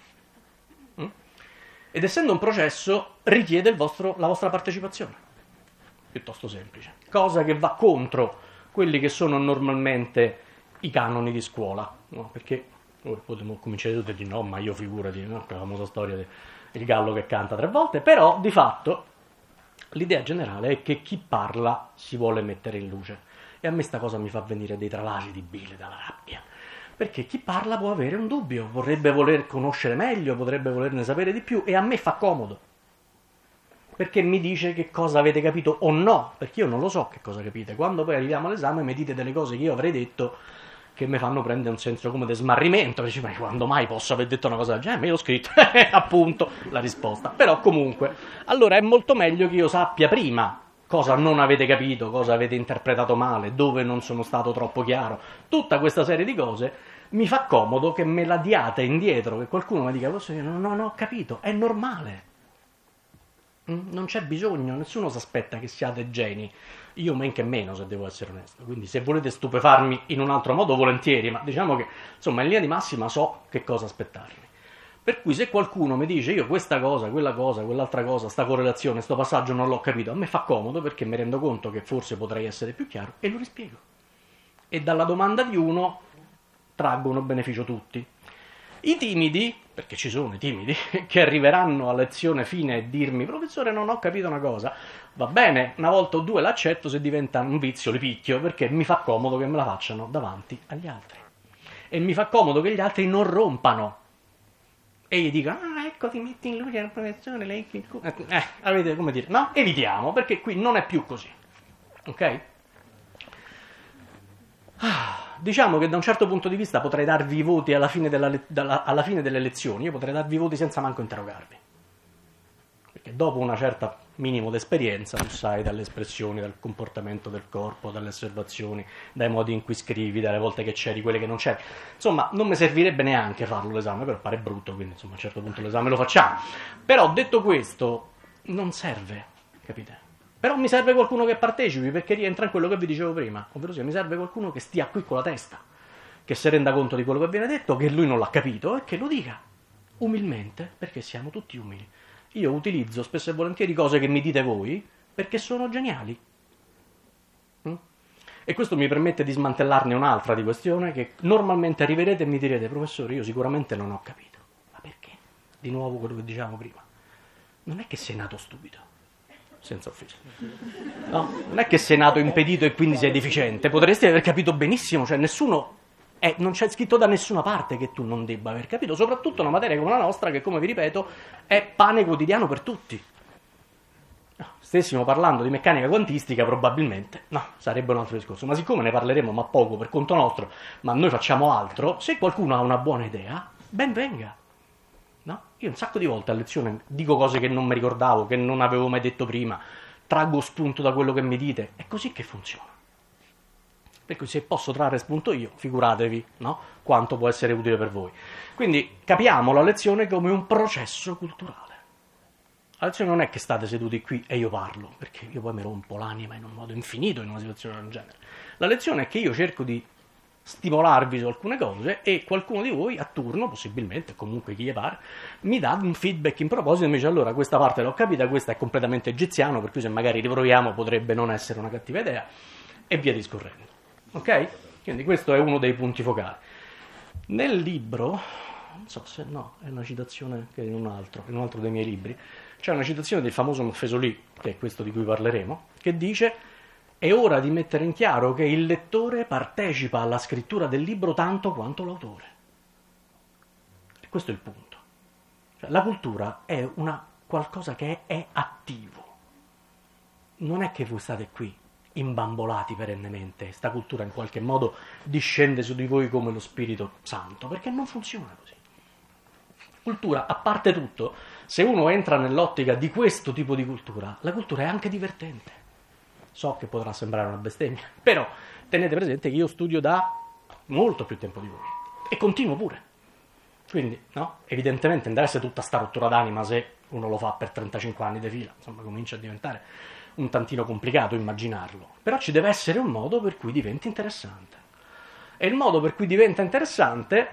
Ed essendo un processo richiede il vostro, la vostra partecipazione, piuttosto semplice, cosa che va contro quelli che sono normalmente i canoni di scuola, no? Perché noi potremmo cominciare tutti a dire no, ma io figurati, no? Quella famosa storia del gallo che canta tre volte, però di fatto l'idea generale è che chi parla si vuole mettere in luce, e a me sta cosa mi fa venire dei tralasi di bile dalla rabbia. Perché chi parla può avere un dubbio, vorrebbe voler conoscere meglio, potrebbe volerne sapere di più, e a me fa comodo. Perché mi dice che cosa avete capito o no, perché io non lo so che cosa capite. Quando poi arriviamo all'esame mi dite delle cose che io avrei detto che mi fanno prendere un senso come di smarrimento. Dici, ma quando mai posso aver detto una cosa del genere? Me l'ho scritto, appunto, la risposta. Però comunque, allora è molto meglio che io sappia prima cosa non avete capito, cosa avete interpretato male, dove non sono stato troppo chiaro. Tutta questa serie di cose mi fa comodo che me la diate indietro, che qualcuno mi dica, posso dire, no, no, no, ho capito, è normale. Non c'è bisogno, nessuno si aspetta che siate geni, io men che meno, se devo essere onesto. Quindi se volete stupefarmi in un altro modo, volentieri, ma diciamo che, insomma, in linea di massima so che cosa aspettarmi. Per cui se qualcuno mi dice io questa cosa, quella cosa, quell'altra cosa, sta correlazione, sto passaggio non l'ho capito, a me fa comodo perché mi rendo conto che forse potrei essere più chiaro e lo rispiego. E dalla domanda di uno traggono beneficio tutti. I timidi, perché ci sono i timidi, che arriveranno a lezione fine e dirmi professore non ho capito una cosa, va bene, una volta o due l'accetto, se diventa un vizio li picchio, perché mi fa comodo che me la facciano davanti agli altri. E mi fa comodo che gli altri non rompano. E gli dicono, ah ecco ti metti in luce la professore, lei che... Eh, avete come dire, no? Evitiamo, perché qui non è più così. Ok? Ah, diciamo che da un certo punto di vista potrei darvi i voti alla fine, della, dalla, alla fine delle lezioni, io potrei darvi i voti senza manco interrogarvi. Perché dopo una certa minimo d'esperienza, tu sai dalle espressioni, dal comportamento del corpo, dalle osservazioni, dai modi in cui scrivi, dalle volte che c'eri, quelle che non c'eri. Insomma, non mi servirebbe neanche farlo l'esame, però pare brutto, quindi insomma a un certo punto l'esame lo facciamo. Però detto questo, non serve, capite? Però mi serve qualcuno che partecipi, perché rientra in quello che vi dicevo prima, ovvero sia mi serve qualcuno che stia qui con la testa, che si renda conto di quello che viene detto, che lui non l'ha capito e che lo dica umilmente, perché siamo tutti umili. Io utilizzo spesso e volentieri cose che mi dite voi perché sono geniali. Mm? E questo mi permette di smantellarne un'altra di questione che normalmente arriverete e mi direte: professore, io sicuramente non ho capito. Ma perché? Di nuovo quello che dicevamo prima. Non è che sei nato stupido, senza offesa. No, non è che sei nato impedito e quindi sei deficiente. Potresti aver capito benissimo, cioè nessuno... Eh, non c'è scritto da nessuna parte che tu non debba aver capito, soprattutto una materia come la nostra che, come vi ripeto, è pane quotidiano per tutti. No, stessimo parlando di meccanica quantistica, probabilmente, no, sarebbe un altro discorso. Ma siccome ne parleremo ma poco per conto nostro, ma noi facciamo altro, se qualcuno ha una buona idea, ben venga. No? Io un sacco di volte a lezione dico cose che non mi ricordavo, che non avevo mai detto prima, traggo spunto da quello che mi dite, è così che funziona. Per cui se posso trarre spunto io, figuratevi, no? Quanto può essere utile per voi. Quindi capiamo la lezione come un processo culturale. La lezione non è che state seduti qui e io parlo, perché io poi mi rompo l'anima in un modo infinito in una situazione del genere. La lezione è che io cerco di stimolarvi su alcune cose e qualcuno di voi a turno, possibilmente, comunque chi gli pare, mi dà un feedback in proposito e mi dice: allora questa parte l'ho capita, questa è completamente egiziano, per cui se magari riproviamo potrebbe non essere una cattiva idea, e via discorrendo. Ok? Quindi questo è uno dei punti focali. Nel libro, non so se no, è una citazione che in un altro, in un altro dei miei libri, c'è una citazione del famoso Monfesolì, che è questo di cui parleremo, che dice: è ora di mettere in chiaro che il lettore partecipa alla scrittura del libro tanto quanto l'autore. E questo è il punto. Cioè, la cultura è una qualcosa che è, è attivo. Non è che voi state qui imbambolati perennemente, sta cultura in qualche modo discende su di voi come lo Spirito Santo, perché non funziona così. Cultura, a parte tutto, se uno entra nell'ottica di questo tipo di cultura, la cultura è anche divertente. So che potrà sembrare una bestemmia, però tenete presente che io studio da molto più tempo di voi e continuo pure. Quindi, no? Evidentemente non deve essere tutta sta rottura d'anima se uno lo fa per trentacinque anni di fila, insomma comincia a diventare un tantino complicato immaginarlo, però ci deve essere un modo per cui diventi interessante. E il modo per cui diventa interessante...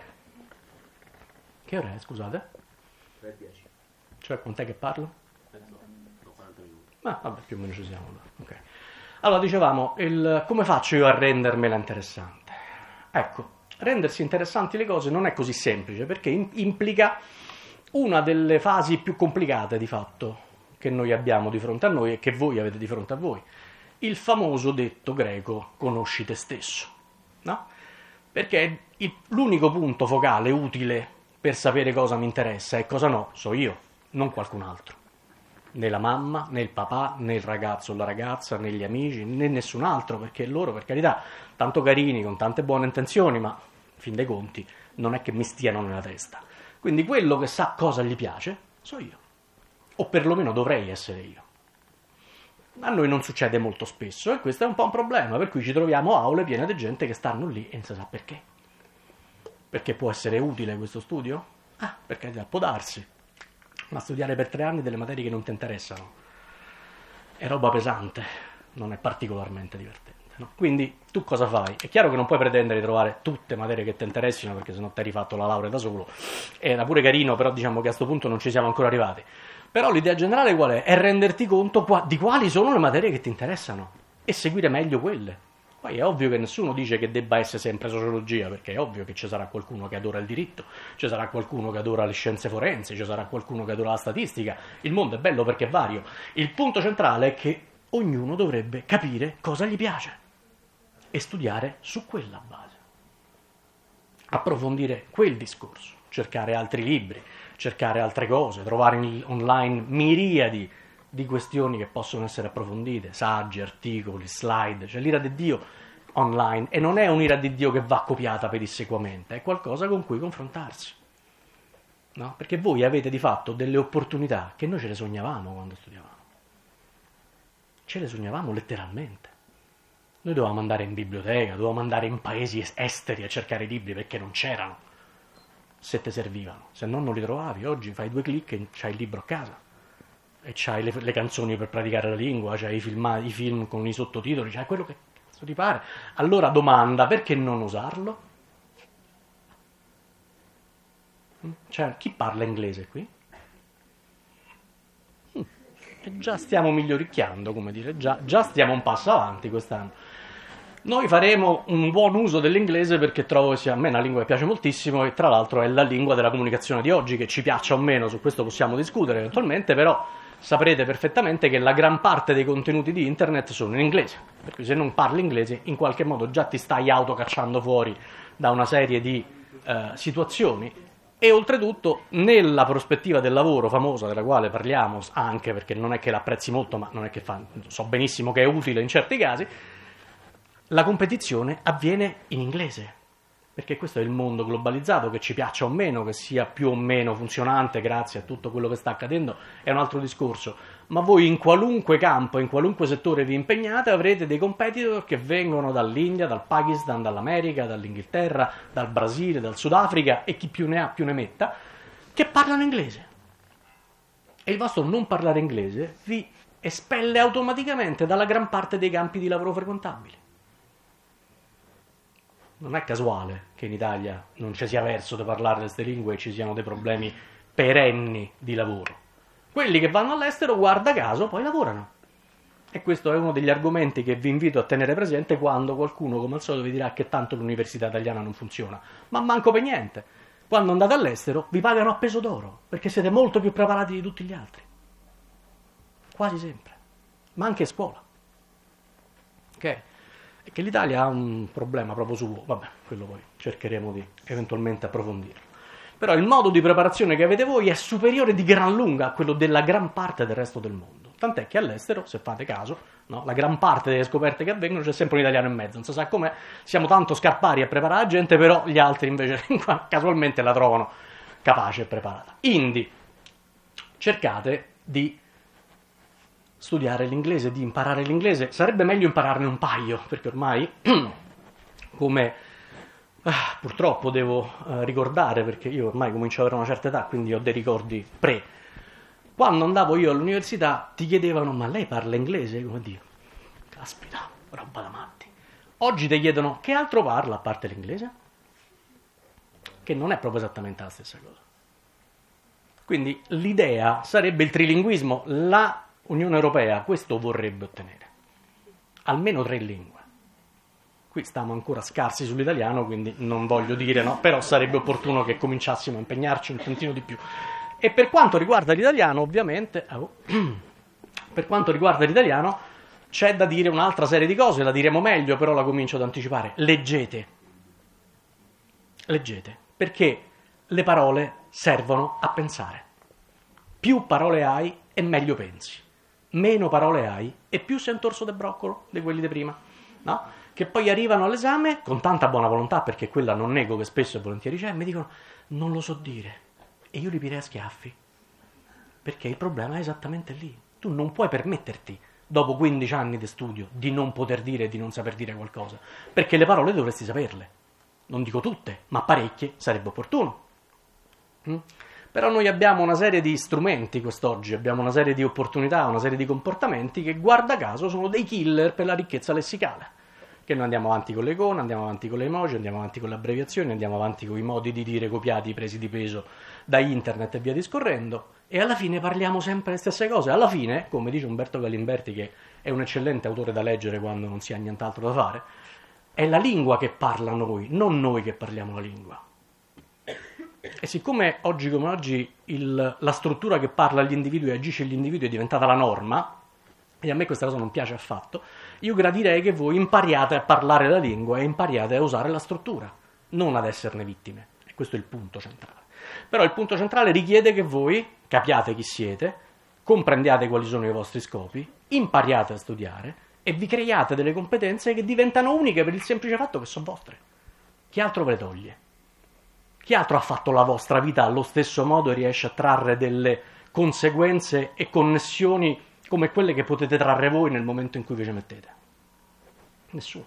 Che ora è, scusate? tre e dieci. Cioè, quant'è che parlo? Mezz'ora, no, quaranta minuti. Ah, vabbè, più o meno ci siamo. Ok. Allora, dicevamo, il, come faccio io a rendermela interessante? Ecco, rendersi interessanti le cose non è così semplice, perché in, implica una delle fasi più complicate, di fatto, che noi abbiamo di fronte a noi e che voi avete di fronte a voi. Il famoso detto greco, conosci te stesso, no? Perché il, l'unico punto focale utile per sapere cosa mi interessa e cosa no, so io, non qualcun altro. Né la mamma, né il papà, né il ragazzo o la ragazza, né gli amici, né nessun altro, perché loro, per carità, tanto carini, con tante buone intenzioni, ma, in fin dei conti, non è che mi stiano nella testa. Quindi quello che sa cosa gli piace, so io. O perlomeno dovrei essere io. A noi non succede molto spesso e questo è un po' un problema, per cui ci troviamo aule piene di gente che stanno lì e non si sa perché. Perché può essere utile questo studio? Ah, perché può darsi. Ma studiare per tre anni delle materie che non ti interessano è roba pesante, non è particolarmente divertente. No? Quindi tu cosa fai? È chiaro che non puoi pretendere di trovare tutte materie che ti interessino, perché sennò ti hai rifatto la laurea da solo. Era pure carino, però diciamo che a questo punto non ci siamo ancora arrivati. Però l'idea generale qual è? È renderti conto qua, di quali sono le materie che ti interessano e seguire meglio quelle. Poi è ovvio che nessuno dice che debba essere sempre sociologia, perché è ovvio che ci sarà qualcuno che adora il diritto, ci sarà qualcuno che adora le scienze forensi, ci sarà qualcuno che adora la statistica. Il mondo è bello perché è vario. Il punto centrale è che ognuno dovrebbe capire cosa gli piace e studiare su quella base. Approfondire quel discorso, cercare altri libri, cercare altre cose, trovare in, online miriadi di questioni che possono essere approfondite, saggi, articoli, slide, cioè l'ira di Dio online, e non è un'ira di Dio che va copiata pedissequamente, è qualcosa con cui confrontarsi, no? Perché voi avete di fatto delle opportunità che noi ce le sognavamo quando studiavamo, ce le sognavamo letteralmente. Noi dovevamo andare in biblioteca, dovevamo andare in paesi esteri a cercare i libri perché non c'erano, se te servivano, se no non li trovavi. Oggi fai due clic e c'hai il libro a casa. e c'hai le, le canzoni per praticare la lingua, c'hai i, filma, i film con i sottotitoli, c'hai quello che cazzo ti pare. Allora domanda, perché non usarlo? Cioè, chi parla inglese qui? Mm. E già stiamo miglioricchiando, come dire, già, già stiamo un passo avanti quest'anno. Noi faremo un buon uso dell'inglese perché trovo che sia, a me è una lingua che piace moltissimo e tra l'altro è la lingua della comunicazione di oggi, che ci piaccia o meno, su questo possiamo discutere eventualmente, però saprete perfettamente che la gran parte dei contenuti di internet sono in inglese, per cui se non parli inglese in qualche modo già ti stai autocacciando fuori da una serie di eh, situazioni. E oltretutto nella prospettiva del lavoro famosa della quale parliamo, anche perché non è che l'apprezzi molto, ma non è che fa, so benissimo che è utile in certi casi, la competizione avviene in inglese, perché questo è il mondo globalizzato, che ci piaccia o meno, che sia più o meno funzionante grazie a tutto quello che sta accadendo, è un altro discorso, ma voi in qualunque campo, in qualunque settore vi impegnate, avrete dei competitor che vengono dall'India, dal Pakistan, dall'America, dall'Inghilterra, dal Brasile, dal Sudafrica, e chi più ne ha più ne metta, che parlano inglese. E il vostro non parlare inglese vi espelle automaticamente dalla gran parte dei campi di lavoro frequentabili. Non è casuale che in Italia non ci sia verso di parlare queste lingue e ci siano dei problemi perenni di lavoro. Quelli che vanno all'estero, guarda caso, poi lavorano. E questo è uno degli argomenti che vi invito a tenere presente quando qualcuno, come al solito, vi dirà che tanto l'università italiana non funziona. Ma manco per niente. Quando andate all'estero vi pagano a peso d'oro, perché siete molto più preparati di tutti gli altri. Quasi sempre. Ma anche a scuola. Ok? E che l'Italia ha un problema proprio suo, vabbè, quello poi cercheremo di eventualmente approfondirlo. Però il modo di preparazione che avete voi è superiore di gran lunga a quello della gran parte del resto del mondo. Tant'è che all'estero, se fate caso, no, la gran parte delle scoperte che avvengono c'è sempre un italiano in mezzo. Non si sa com'è, siamo tanto scarpari a preparare la gente, però gli altri invece casualmente la trovano capace e preparata. Quindi cercate di studiare l'inglese, di imparare l'inglese. Sarebbe meglio impararne un paio, perché ormai, come ah, purtroppo devo eh, ricordare, perché io ormai comincio ad avere una certa età, quindi ho dei ricordi pre. Quando andavo io all'università ti chiedevano: ma lei parla inglese? Come Dio, caspita, roba da matti. Oggi ti chiedono: che altro parla a parte l'inglese? Che non è proprio esattamente la stessa cosa. Quindi l'idea sarebbe il trilinguismo. La Unione Europea questo vorrebbe ottenere, almeno tre lingue. Qui stiamo ancora scarsi sull'italiano, quindi non voglio dire no, però sarebbe opportuno che cominciassimo a impegnarci un tantino di più. E per quanto riguarda l'italiano, ovviamente, oh, per quanto riguarda l'italiano, c'è da dire un'altra serie di cose, la diremo meglio, però la comincio ad anticipare. Leggete. Leggete, perché le parole servono a pensare. Più parole hai e meglio pensi. Meno parole hai e più sei un torso de broccolo di quelli di prima, no? Che poi arrivano all'esame con tanta buona volontà, perché quella non nego che spesso e volentieri c'è, e mi dicono: non lo so dire, e io li pirei a schiaffi, perché il problema è esattamente lì. Tu non puoi permetterti, dopo quindici anni di studio, di non poter dire e di non saper dire qualcosa, perché le parole dovresti saperle. Non dico tutte, ma parecchie sarebbe opportuno. Mm? Però noi abbiamo una serie di strumenti quest'oggi, abbiamo una serie di opportunità, una serie di comportamenti che, guarda caso, sono dei killer per la ricchezza lessicale. Che noi andiamo avanti con le icone, andiamo avanti con le emoji, andiamo avanti con le abbreviazioni, andiamo avanti con i modi di dire copiati, presi di peso da internet e via discorrendo, e alla fine parliamo sempre le stesse cose. Alla fine, come dice Umberto Galimberti, che è un eccellente autore da leggere quando non si ha nient'altro da fare, è la lingua che parla noi, non noi che parliamo la lingua. E siccome oggi come oggi il, la struttura che parla agli individui e agisce agli individui è diventata la norma, e a me questa cosa non piace affatto, io gradirei che voi impariate a parlare la lingua e impariate a usare la struttura, non ad esserne vittime. E questo è il punto centrale. Però il punto centrale richiede che voi capiate chi siete, comprendiate quali sono i vostri scopi, impariate a studiare e vi creiate delle competenze che diventano uniche per il semplice fatto che sono vostre. Chi altro ve le toglie? Chi altro ha fatto la vostra vita allo stesso modo e riesce a trarre delle conseguenze e connessioni come quelle che potete trarre voi nel momento in cui vi ci mettete? Nessuno.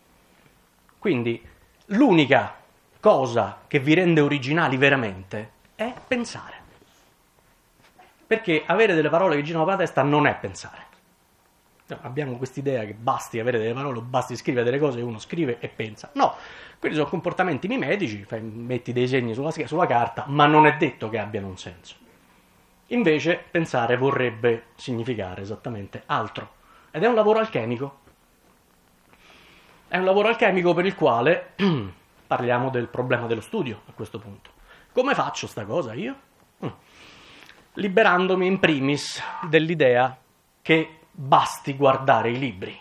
Quindi l'unica cosa che vi rende originali veramente è pensare. Perché avere delle parole che girano per la testa non è pensare. No, abbiamo quest'idea che basti avere delle parole, basti scrivere delle cose, uno scrive e pensa. No, quelli sono comportamenti mimetici, fai, metti dei segni sulla, sulla carta, ma non è detto che abbiano un senso. Invece pensare vorrebbe significare esattamente altro. Ed è un lavoro alchemico. È un lavoro alchemico per il quale parliamo del problema dello studio a questo punto. Come faccio sta cosa io? Mm. Liberandomi in primis dell'idea che basti guardare i libri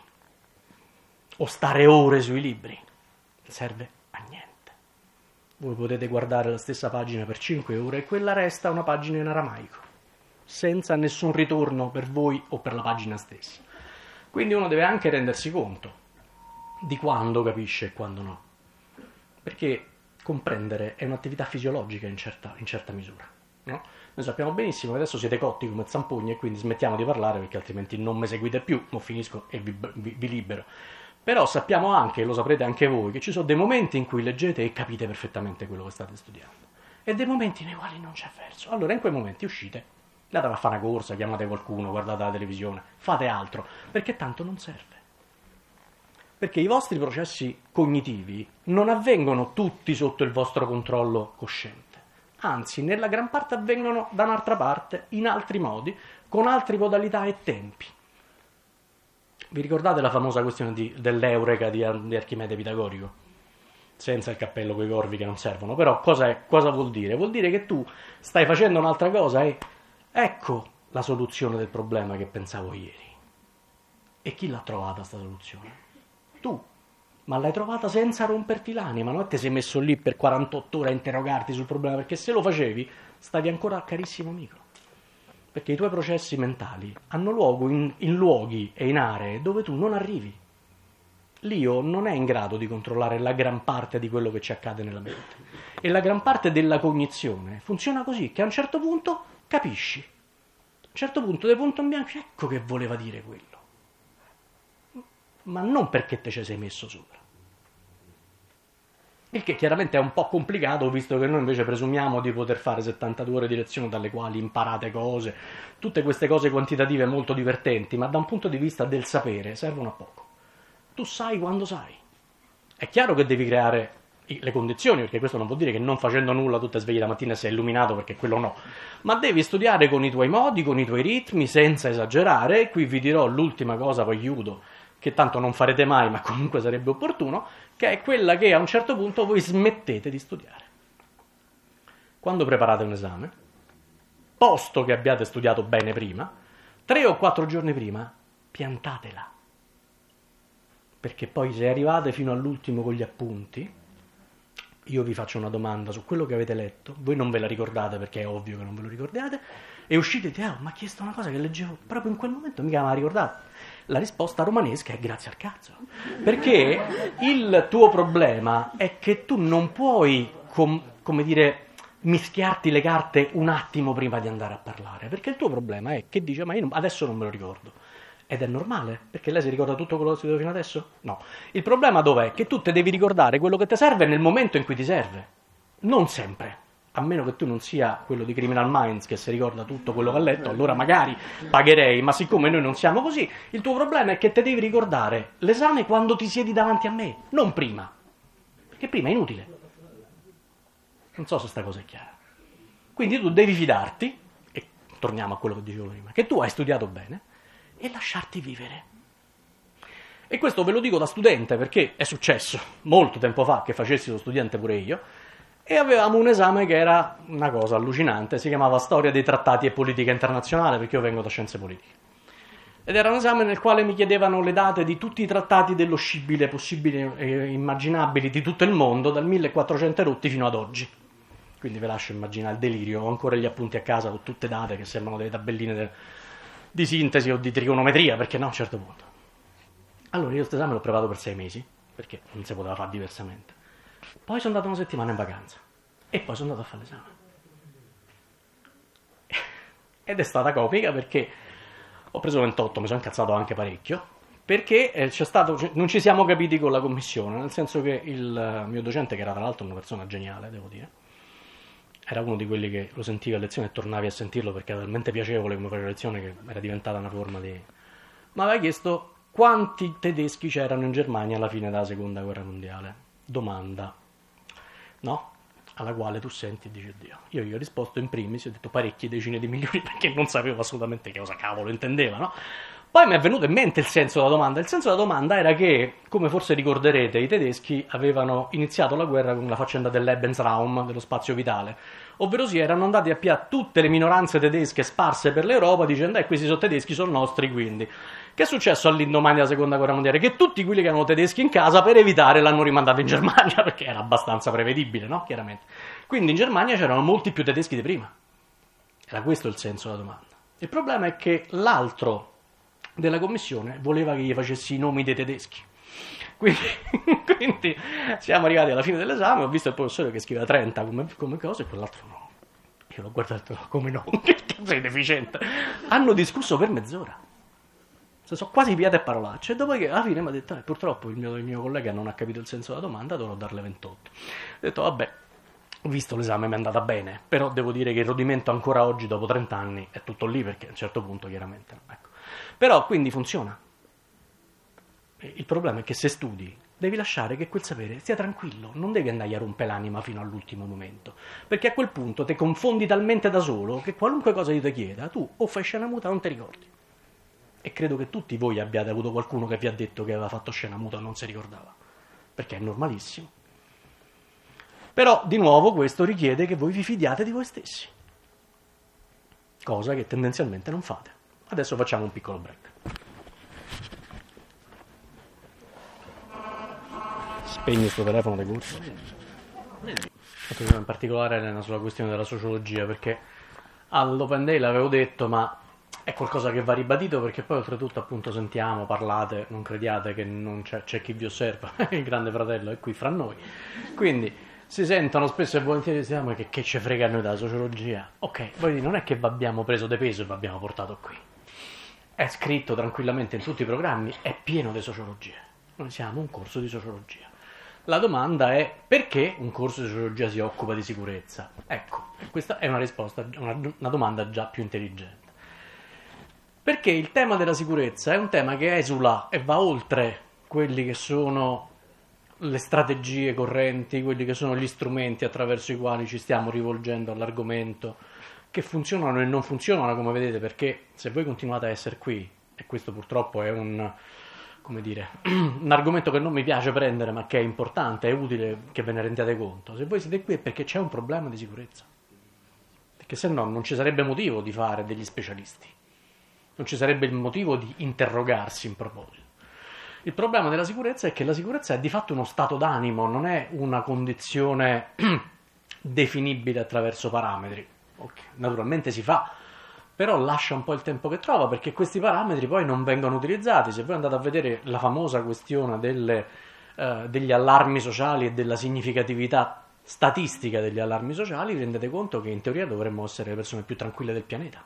o stare ore sui libri. Non serve a niente. Voi potete guardare la stessa pagina per cinque ore e quella resta una pagina in aramaico, senza nessun ritorno per voi o per la pagina stessa. Quindi uno deve anche rendersi conto di quando capisce e quando no, perché comprendere è un'attività fisiologica in certa, in certa misura, no? Noi sappiamo benissimo che adesso siete cotti come zampogne e quindi smettiamo di parlare perché altrimenti non mi seguite più, mo finisco e vi, vi, vi libero. Però sappiamo anche, lo saprete anche voi, che ci sono dei momenti in cui leggete e capite perfettamente quello che state studiando e dei momenti nei quali non c'è verso. Allora in quei momenti uscite, andate a fare una corsa, chiamate qualcuno, guardate la televisione, fate altro, perché tanto non serve. Perché i vostri processi cognitivi non avvengono tutti sotto il vostro controllo cosciente. Anzi, nella gran parte avvengono da un'altra parte, in altri modi, con altre modalità e tempi. Vi ricordate la famosa questione di, dell'eureka di, di Archimede Pitagorico? Senza il cappello coi corvi che non servono. Però cosa, è, cosa vuol dire? Vuol dire che tu stai facendo un'altra cosa e ecco la soluzione del problema che pensavo ieri. E chi l'ha trovata sta soluzione? Tu. Ma l'hai trovata senza romperti l'anima, non ti sei messo lì per quarantotto ore a interrogarti sul problema, perché se lo facevi stavi ancora carissimo amico. Perché i tuoi processi mentali hanno luogo in, in luoghi e in aree dove tu non arrivi. L'io non è in grado di controllare la gran parte di quello che ci accade nella mente. E la gran parte della cognizione funziona così, che a un certo punto capisci. A un certo punto, dei punto in bianco, ecco che voleva dire quello. Ma non perché te ci sei messo sopra. Il che chiaramente è un po' complicato, visto che noi invece presumiamo di poter fare settantadue ore di lezione dalle quali imparate cose, tutte queste cose quantitative molto divertenti, ma da un punto di vista del sapere servono a poco. Tu sai quando sai. È chiaro che devi creare le condizioni, perché questo non vuol dire che non facendo nulla tu ti svegli la mattina e sei illuminato, perché quello no, ma devi studiare con i tuoi modi, con i tuoi ritmi, senza esagerare. E qui vi dirò l'ultima cosa, poi chiudo, che tanto non farete mai, ma comunque sarebbe opportuno, che è quella che a un certo punto voi smettete di studiare. Quando preparate un esame, posto che abbiate studiato bene prima, tre o quattro giorni prima, piantatela. Perché poi se arrivate fino all'ultimo con gli appunti, io vi faccio una domanda su quello che avete letto, voi non ve la ricordate perché è ovvio che non ve lo ricordate, e uscite e dite, oh, ma ha chiesto una cosa che leggevo proprio in quel momento, mica me la ricordate. La risposta romanesca è grazie al cazzo, perché il tuo problema è che tu non puoi, com, come dire, mischiarti le carte un attimo prima di andare a parlare, perché il tuo problema è che dice, ma io non, adesso non me lo ricordo. Ed è normale, perché lei si ricorda tutto quello che si deve fino adesso? No. Il problema dov'è? Che tu te devi ricordare quello che ti serve nel momento in cui ti serve. Non sempre. A meno che tu non sia quello di Criminal Minds che si ricorda tutto quello che ha letto, allora magari pagherei, ma siccome noi non siamo così, il tuo problema è che te devi ricordare l'esame quando ti siedi davanti a me, non prima. Perché prima è inutile. Non so se sta cosa è chiara. Quindi tu devi fidarti, e torniamo a quello che dicevo prima, che tu hai studiato bene, e lasciarti vivere. E questo ve lo dico da studente, perché è successo molto tempo fa che facessi lo studente pure io, e avevamo un esame che era una cosa allucinante, si chiamava Storia dei trattati e politica internazionale, perché io vengo da scienze politiche. Ed era un esame nel quale mi chiedevano le date di tutti i trattati dello scibile possibili e immaginabili di tutto il mondo, dal millequattrocento rotti fino ad oggi. Quindi ve lascio immaginare il delirio, ho ancora gli appunti a casa con tutte date che sembrano delle tabelline de- di sintesi o di trigonometria, perché no, a un certo punto. Allora io questo esame l'ho preparato per sei mesi, perché non si poteva fare diversamente. Poi sono andato una settimana in vacanza e poi sono andato a fare l'esame. Ed è stata comica perché ho preso ventotto, mi sono incazzato anche parecchio, perché eh, c'è stato, non ci siamo capiti con la commissione, nel senso che il mio docente, che era tra l'altro una persona geniale, devo dire, era uno di quelli che lo sentivi a lezione e tornavi a sentirlo perché era talmente piacevole come faceva lezione che era diventata una forma di... Ma aveva chiesto quanti tedeschi c'erano in Germania alla fine della seconda guerra mondiale. Domanda, no? Alla quale tu senti e dici, Dio. Io gli ho risposto in primis, ho detto parecchie decine di milioni perché non sapevo assolutamente che cosa cavolo intendeva, no? Poi mi è venuto in mente il senso della domanda. Il senso della domanda era che, come forse ricorderete, i tedeschi avevano iniziato la guerra con la faccenda del Lebensraum, dello spazio vitale, ovvero si erano andati a pià tutte le minoranze tedesche sparse per l'Europa dicendo, eh, questi sono tedeschi, sono nostri, quindi. Che è successo all'indomani della seconda guerra mondiale? Che tutti quelli che erano tedeschi in casa, per evitare, l'hanno rimandato in Germania, perché era abbastanza prevedibile, no? Chiaramente. Quindi in Germania c'erano molti più tedeschi di prima. Era questo il senso della domanda. Il problema è che l'altro della commissione voleva che gli facessi i nomi dei tedeschi. Quindi, quindi siamo arrivati alla fine dell'esame, ho visto il professore che scriveva trenta come, come cosa e quell'altro no. Io l'ho guardato come no, che sei deficiente. Hanno discusso per mezz'ora. Sono quasi piate e parolacce. E dopodiché alla fine mi ha detto, eh, purtroppo il mio, il mio collega non ha capito il senso della domanda, dovrò darle ventotto. Ho detto, vabbè, ho visto l'esame, mi è andata bene, però devo dire che il rodimento ancora oggi, dopo trenta anni, è tutto lì, perché a un certo punto chiaramente no. Ecco. Però quindi funziona. Il problema è che se studi devi lasciare che quel sapere sia tranquillo, non devi andare a rompere l'anima fino all'ultimo momento, perché a quel punto ti confondi talmente da solo che qualunque cosa io ti chieda, tu o fai scena muta o non ti ricordi. E credo che tutti voi abbiate avuto qualcuno che vi ha detto che aveva fatto scena muta e non si ricordava, perché è normalissimo. Però, di nuovo, questo richiede che voi vi fidiate di voi stessi, cosa che tendenzialmente non fate. Adesso facciamo un piccolo break. Spegni questo telefono dei corsi. In particolare sulla questione della sociologia, perché all'Open Day l'avevo detto, ma è qualcosa che va ribadito, perché poi oltretutto appunto sentiamo, parlate, non crediate che non c'è, c'è chi vi osserva, il grande fratello è qui fra noi, quindi si sentono spesso e volentieri, diciamo che, che ci frega a noi della sociologia. Ok, voglio dire, non è che vi abbiamo preso de peso e vi abbiamo portato qui, è scritto tranquillamente in tutti i programmi, è pieno di sociologia, noi siamo un corso di sociologia. La domanda è perché un corso di sociologia si occupa di sicurezza? Ecco, questa è una risposta, una, una domanda già più intelligente. Perché il tema della sicurezza è un tema che esula e va oltre quelli che sono le strategie correnti, quelli che sono gli strumenti attraverso i quali ci stiamo rivolgendo all'argomento, che funzionano e non funzionano, come vedete, perché se voi continuate a essere qui, e questo purtroppo è un, come dire, un argomento che non mi piace prendere, ma che è importante, è utile che ve ne rendiate conto, se voi siete qui è perché c'è un problema di sicurezza, perché se no non ci sarebbe motivo di fare degli specialisti. Non ci sarebbe il motivo di interrogarsi in proposito. Il problema della sicurezza è che la sicurezza è di fatto uno stato d'animo, non è una condizione definibile attraverso parametri. Okay. Naturalmente si fa, però lascia un po' il tempo che trova, perché questi parametri poi non vengono utilizzati. Se voi andate a vedere la famosa questione delle, eh, degli allarmi sociali e della significatività statistica degli allarmi sociali, vi rendete conto che in teoria dovremmo essere le persone più tranquille del pianeta.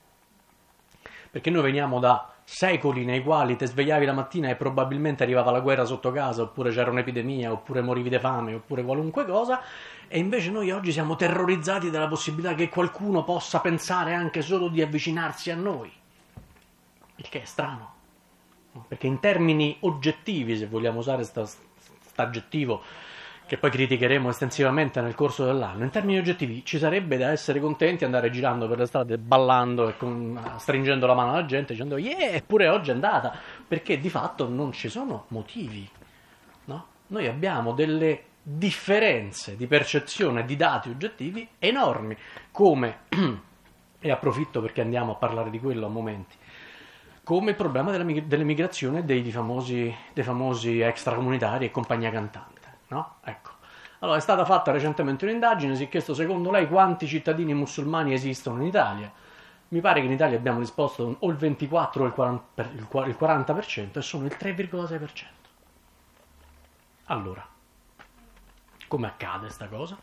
Perché noi veniamo da secoli nei quali ti svegliavi la mattina e probabilmente arrivava la guerra sotto casa, oppure c'era un'epidemia, oppure morivi di fame, oppure qualunque cosa, e invece noi oggi siamo terrorizzati dalla possibilità che qualcuno possa pensare anche solo di avvicinarsi a noi. Il che è strano, perché in termini oggettivi, se vogliamo usare questo aggettivo che poi criticheremo estensivamente nel corso dell'anno, in termini oggettivi ci sarebbe da essere contenti andare girando per le strade ballando e con, stringendo la mano alla gente dicendo yeah, eppure oggi è andata, perché di fatto non ci sono motivi, no? Noi abbiamo delle differenze di percezione di dati oggettivi enormi, come, e approfitto perché andiamo a parlare di quello a momenti, come il problema della, dell'emigrazione dei famosi, dei famosi extracomunitari e compagnia cantante. No? Ecco. Allora è stata fatta recentemente un'indagine, si è chiesto secondo lei quanti cittadini musulmani esistono in Italia. Mi pare che in Italia abbiamo risposto o il ventiquattro o il quaranta per cento e sono il tre virgola sei per cento. Allora, come accade sta cosa?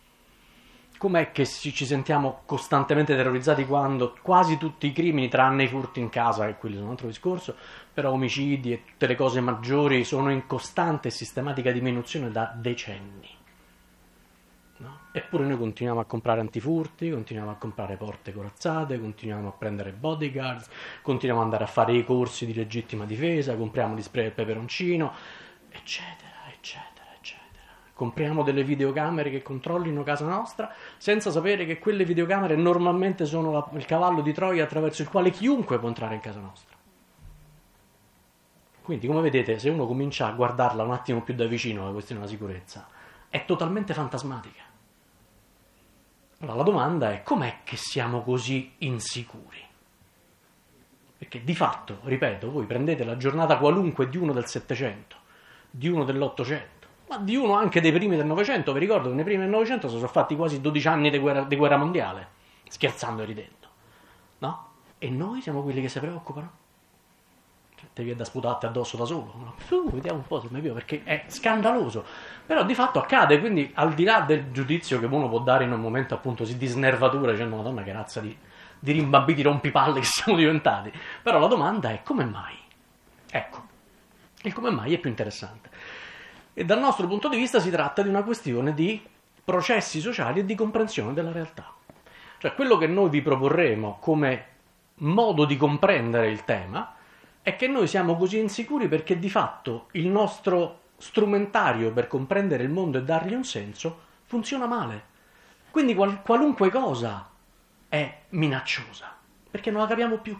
Com'è che ci sentiamo costantemente terrorizzati quando quasi tutti i crimini, tranne i furti in casa, e quelli sono un altro discorso, però omicidi e tutte le cose maggiori sono in costante e sistematica diminuzione da decenni? No? Eppure noi continuiamo a comprare antifurti, continuiamo a comprare porte corazzate, continuiamo a prendere bodyguards, continuiamo ad andare a fare i corsi di legittima difesa, compriamo gli spray al peperoncino, eccetera, eccetera, eccetera. Compriamo delle videocamere che controllino casa nostra senza sapere che quelle videocamere normalmente sono la, il cavallo di Troia attraverso il quale chiunque può entrare in casa nostra. Quindi, come vedete, se uno comincia a guardarla un attimo più da vicino la questione della sicurezza, è totalmente fantasmatica. Allora la domanda è: com'è che siamo così insicuri? Perché di fatto, ripeto, voi prendete la giornata qualunque di uno del Settecento, di uno dell'Ottocento, ma di uno anche dei primi del Novecento. Vi ricordo che nei primi del Novecento si sono fatti quasi dodici anni di guerra, di guerra mondiale, scherzando e ridendo, no? E noi siamo quelli che si preoccupano? Te viene da sputarti addosso da solo, no? uh, vediamo un po' se mi piace, perché è scandaloso, però di fatto accade. Quindi al di là del giudizio che uno può dare in un momento appunto di snervatura dicendo madonna che razza di, di rimbambiti rompipalle che siamo diventati, però la domanda è: come mai? Ecco, il come mai è più interessante, e dal nostro punto di vista si tratta di una questione di processi sociali e di comprensione della realtà. Cioè, quello che noi vi proporremo come modo di comprendere il tema è che noi siamo così insicuri perché di fatto il nostro strumentario per comprendere il mondo e dargli un senso funziona male. Quindi qual- qualunque cosa è minacciosa, perché non la capiamo più.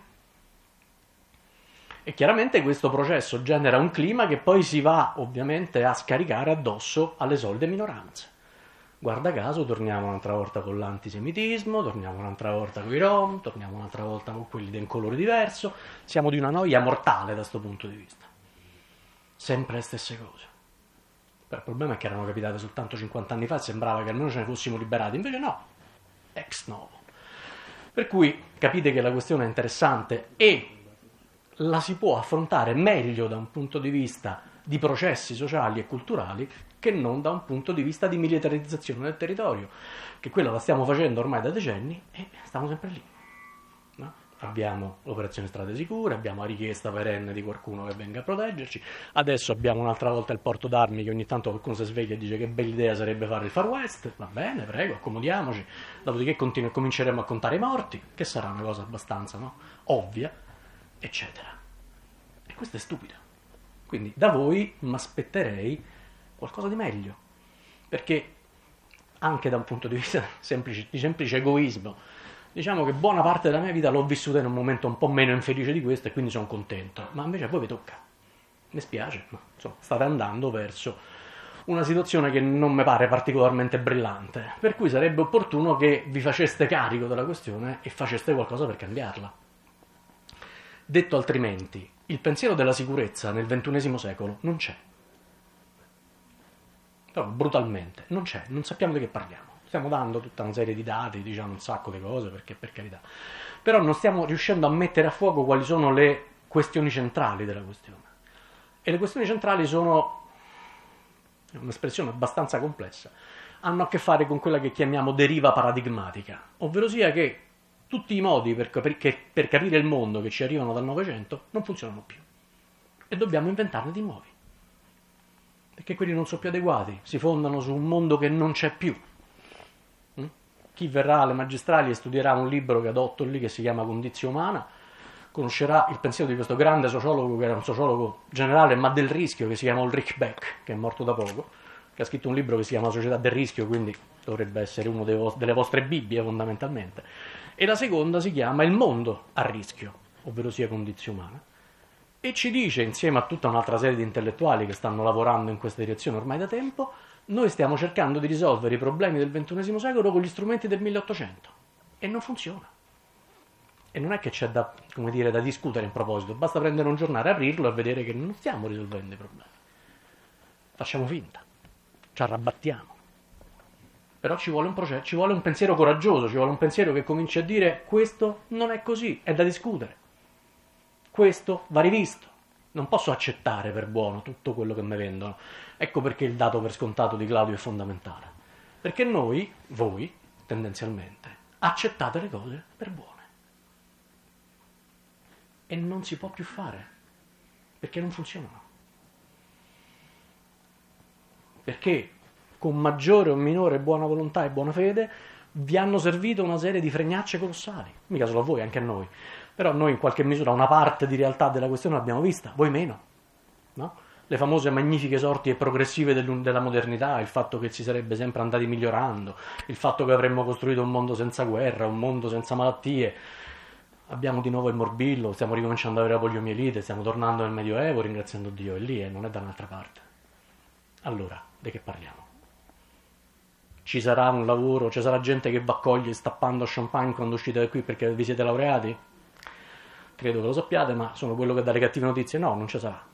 E chiaramente questo processo genera un clima che poi si va ovviamente a scaricare addosso alle solite minoranze. Guarda caso torniamo un'altra volta con l'antisemitismo, torniamo un'altra volta con i rom, torniamo un'altra volta con quelli di un colore diverso. Siamo di una noia mortale da questo punto di vista. Sempre le stesse cose. Però il problema è che erano capitate soltanto cinquanta anni fa e sembrava che almeno ce ne fossimo liberati. Invece no, ex novo. Per cui capite che la questione è interessante e la si può affrontare meglio da un punto di vista di processi sociali e culturali che non da un punto di vista di militarizzazione del territorio, che quella la stiamo facendo ormai da decenni e stiamo sempre lì, no? Abbiamo l'operazione Strade Sicure, abbiamo la richiesta perenne di qualcuno che venga a proteggerci, adesso abbiamo un'altra volta il porto d'armi che ogni tanto qualcuno si sveglia e dice che bella idea sarebbe fare il Far West. Va bene, prego, accomodiamoci, dopodiché continu- cominceremo a contare i morti, che sarà una cosa abbastanza, no? ovvia, eccetera. E questo è stupido. Quindi da voi mi aspetterei qualcosa di meglio, perché anche da un punto di vista semplice, di semplice egoismo, diciamo che buona parte della mia vita l'ho vissuta in un momento un po' meno infelice di questo e quindi sono contento, ma invece a voi vi tocca, mi spiace, ma insomma state andando verso una situazione che non mi pare particolarmente brillante, per cui sarebbe opportuno che vi faceste carico della questione e faceste qualcosa per cambiarla. Detto altrimenti, il pensiero della sicurezza nel ventunesimo secolo non c'è. Però brutalmente, non c'è, non sappiamo di che parliamo. Stiamo dando tutta una serie di dati, diciamo un sacco di cose, perché per carità. Però non stiamo riuscendo a mettere a fuoco quali sono le questioni centrali della questione. E le questioni centrali sono, è un'espressione abbastanza complessa, hanno a che fare con quella che chiamiamo deriva paradigmatica, ovvero sia che tutti i modi per, capire, che, per capire il mondo che ci arrivano dal Novecento non funzionano più. E dobbiamo inventarne di nuovi. Perché quelli non sono più adeguati, si fondano su un mondo che non c'è più. Mm? Chi verrà alle magistrali e studierà un libro che adotto lì che si chiama Condizio Umana, conoscerà il pensiero di questo grande sociologo che era un sociologo generale ma del rischio, che si chiama Ulrich Beck, che è morto da poco, che ha scritto un libro che si chiama La società del rischio, quindi dovrebbe essere una vo- delle vostre Bibbie fondamentalmente. E la seconda si chiama Il mondo a rischio, ovvero sia Condizio Umana. E ci dice, insieme a tutta un'altra serie di intellettuali che stanno lavorando in questa direzione ormai da tempo, noi stiamo cercando di risolvere i problemi del ventunesimo secolo con gli strumenti del milleottocento. E non funziona. E non è che c'è da, come dire, da discutere in proposito, basta prendere un giornale, aprirlo e vedere che non stiamo risolvendo i problemi. Facciamo finta, ci arrabattiamo. Però ci vuole un processo, ci vuole un pensiero coraggioso, ci vuole un pensiero che cominci a dire questo non è così, è da discutere. Questo va rivisto. Non posso accettare per buono tutto quello che mi vendono. Ecco perché il dato per scontato di Claudio è fondamentale. Perché noi, voi, tendenzialmente, accettate le cose per buone. E non si può più fare. Perché non funzionano. Perché con maggiore o minore buona volontà e buona fede, vi hanno servito una serie di fregnacce colossali, mica solo a voi, anche a noi, però noi in qualche misura una parte di realtà della questione l'abbiamo vista, voi meno, no? Le famose magnifiche sorti e progressive della modernità, il fatto che si sarebbe sempre andati migliorando, il fatto che avremmo costruito un mondo senza guerra, un mondo senza malattie. Abbiamo di nuovo il morbillo, stiamo ricominciando ad avere la poliomielite, stiamo tornando nel Medioevo, ringraziando Dio, e lì eh, non è da un'altra parte. Allora, di che parliamo? Ci sarà un lavoro, ci sarà gente che va a cogliere stappando champagne quando uscite da qui perché vi siete laureati? Credo che lo sappiate, ma sono quello che dà le cattive notizie. No, non ci sarà.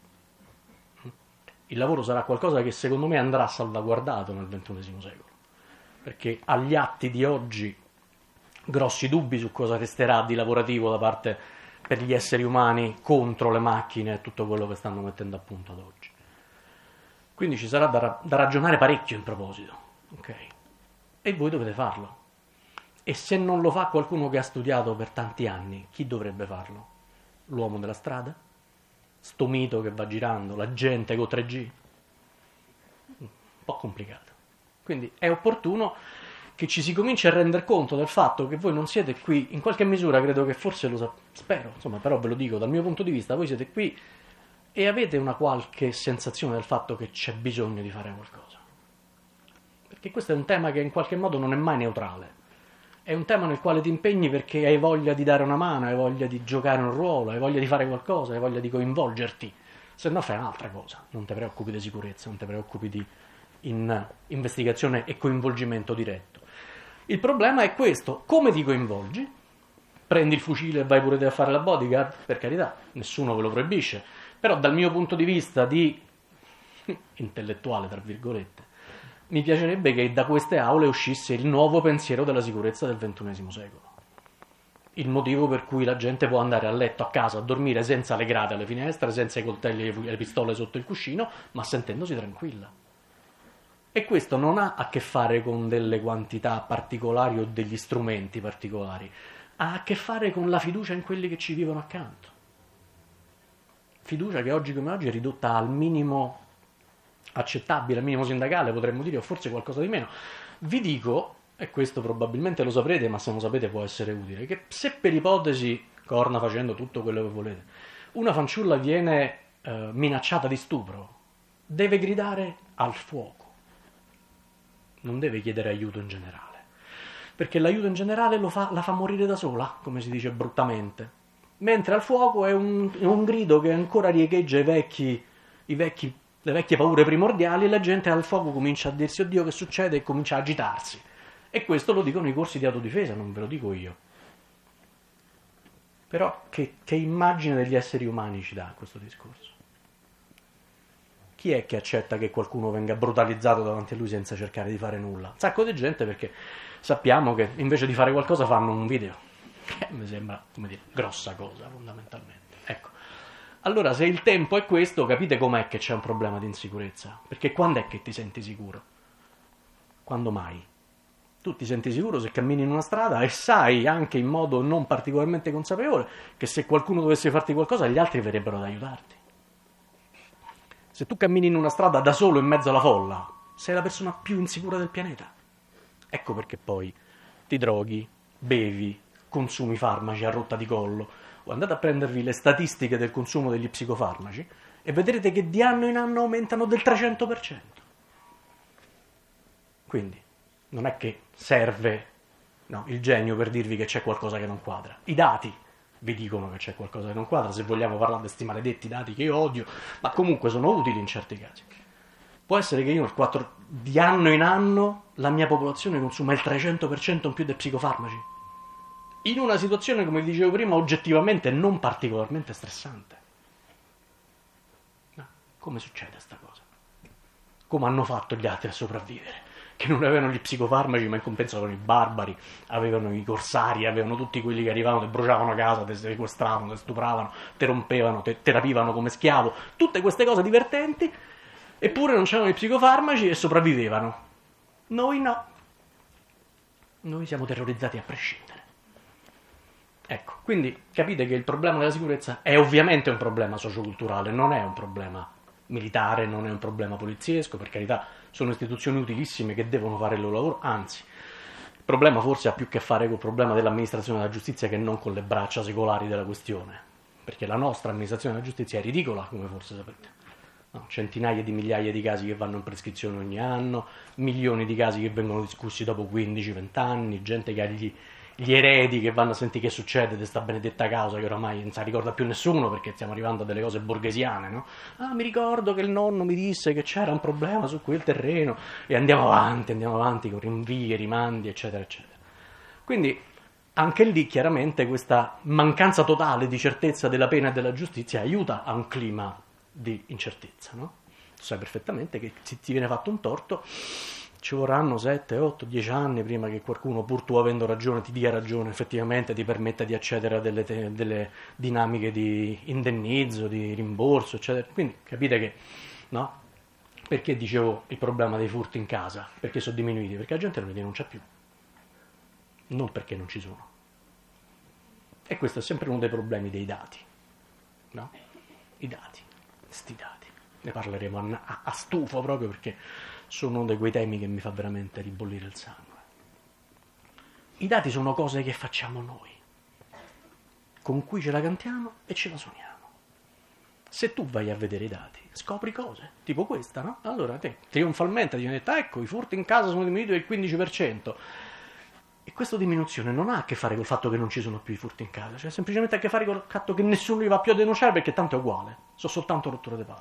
Il lavoro sarà qualcosa che secondo me andrà salvaguardato nel ventunesimo secolo, perché agli atti di oggi grossi dubbi su cosa resterà di lavorativo da parte per gli esseri umani contro le macchine e tutto quello che stanno mettendo a punto ad oggi. Quindi ci sarà da, da ragionare parecchio in proposito, ok? E voi dovete farlo. E se non lo fa qualcuno che ha studiato per tanti anni, chi dovrebbe farlo? L'uomo della strada? Sto mito che va girando, la gente con tre G? Un po' complicato. Quindi è opportuno che ci si cominci a rendere conto del fatto che voi non siete qui, in qualche misura credo che forse lo sapete, spero, insomma, però ve lo dico dal mio punto di vista, voi siete qui e avete una qualche sensazione del fatto che c'è bisogno di fare qualcosa. Perché questo è un tema che in qualche modo non è mai neutrale. È un tema nel quale ti impegni perché hai voglia di dare una mano, hai voglia di giocare un ruolo, hai voglia di fare qualcosa, hai voglia di coinvolgerti. Se no fai un'altra cosa, non ti preoccupi di sicurezza, non ti preoccupi di in investigazione e coinvolgimento diretto. Il problema è questo: come ti coinvolgi? Prendi il fucile e vai pure te a fare la bodyguard? Per carità, nessuno ve lo proibisce, però dal mio punto di vista di intellettuale, tra virgolette, mi piacerebbe che da queste aule uscisse il nuovo pensiero della sicurezza del ventunesimo secolo. Il motivo per cui la gente può andare a letto, a casa, a dormire senza le grate alle finestre, senza i coltelli e le pistole sotto il cuscino, ma sentendosi tranquilla. E questo non ha a che fare con delle quantità particolari o degli strumenti particolari, ha a che fare con la fiducia in quelli che ci vivono accanto. Fiducia che oggi come oggi è ridotta al minimo accettabile, al minimo sindacale, potremmo dire, o forse qualcosa di meno. Vi dico, e questo probabilmente lo saprete, ma se non lo sapete può essere utile, che se per ipotesi, corna facendo tutto quello che volete, una fanciulla viene eh, minacciata di stupro, deve gridare al fuoco. Non deve chiedere aiuto in generale, perché l'aiuto in generale lo fa, la fa morire da sola, come si dice bruttamente, mentre al fuoco è un, è un grido che ancora riecheggia i vecchi, i vecchi, le vecchie paure primordiali, e la gente al fuoco comincia a dirsi oddio che succede e comincia a agitarsi. E questo lo dicono i corsi di autodifesa, non ve lo dico io. Però che, che immagine degli esseri umani ci dà questo discorso? Chi è che accetta che qualcuno venga brutalizzato davanti a lui senza cercare di fare nulla? Un sacco di gente, perché sappiamo che invece di fare qualcosa fanno un video, che mi sembra, come dire, grossa cosa fondamentalmente. Ecco, allora se il tempo è questo, capite com'è che c'è un problema di insicurezza? Perché quando è che ti senti sicuro? Quando mai? Tu ti senti sicuro se cammini in una strada e sai, anche in modo non particolarmente consapevole, che se qualcuno dovesse farti qualcosa gli altri verrebbero ad aiutarti. Se tu cammini in una strada da solo in mezzo alla folla, sei la persona più insicura del pianeta. Ecco perché poi ti droghi, bevi, consumi farmaci a rotta di collo, o andate a prendervi le statistiche del consumo degli psicofarmaci e vedrete che di anno in anno aumentano del trecento per cento. Quindi non è che serve no, il genio per dirvi che c'è qualcosa che non quadra. I dati vi dicono che c'è qualcosa che non quadra, se vogliamo parlare di questi maledetti dati che io odio, ma comunque sono utili in certi casi. Può essere che io nel quattro, di anno in anno la mia popolazione consuma il trecento per cento in più dei psicofarmaci, in una situazione, come vi dicevo prima, oggettivamente non particolarmente stressante. No, come succede questa cosa? Come hanno fatto gli altri a sopravvivere? Che non avevano gli psicofarmaci, ma in compenso avevano i barbari, avevano i corsari, avevano tutti quelli che arrivavano, te bruciavano casa, te sequestravano, te stupravano, te rompevano, te, te rapivano come schiavo, tutte queste cose divertenti, eppure non c'erano i psicofarmaci e sopravvivevano. Noi no. Noi siamo terrorizzati a prescindere. Ecco, quindi capite che il problema della sicurezza è ovviamente un problema socioculturale, non è un problema militare, non è un problema poliziesco, per carità, sono istituzioni utilissime che devono fare il loro lavoro, anzi, il problema forse ha più a che fare col problema dell'amministrazione della giustizia che non con le braccia secolari della questione, perché la nostra amministrazione della giustizia è ridicola, come forse sapete. No, centinaia di migliaia di casi che vanno in prescrizione ogni anno, milioni di casi che vengono discussi dopo quindici venti anni, gente che ha gli, gli eredi che vanno a sentire che succede di questa benedetta causa che oramai non si ricorda più nessuno perché stiamo arrivando a delle cose borghesiane, no? Ah, mi ricordo che il nonno mi disse che c'era un problema su quel terreno e andiamo avanti, andiamo avanti con rinvii, rimandi, eccetera, eccetera. Quindi anche lì chiaramente questa mancanza totale di certezza della pena e della giustizia aiuta a un clima di incertezza, no? Tu sai perfettamente che se ti viene fatto un torto ci vorranno sette, otto, dieci anni prima che qualcuno, pur tu avendo ragione, ti dia ragione, effettivamente ti permetta di accedere a delle, te- delle dinamiche di indennizzo, di rimborso, eccetera. Quindi capite che, no? Perché dicevo il problema dei furti in casa? Perché sono diminuiti? Perché la gente non li denuncia più, non perché non ci sono. E questo è sempre uno dei problemi dei dati, no? I dati. Sti dati, ne parleremo a, a, a stufo proprio perché sono uno di quei temi che mi fa veramente ribollire il sangue. I dati sono cose che facciamo noi, con cui ce la cantiamo e ce la suoniamo. Se tu vai a vedere i dati, scopri cose, tipo questa, no? Allora te trionfalmente ti viene detto, ecco, i furti in casa sono diminuiti del quindici per cento. E questa diminuzione non ha a che fare col fatto che non ci sono più i furti in casa, cioè semplicemente ha a che fare col fatto che nessuno li va più a denunciare perché tanto è uguale, sono soltanto rotture di palle.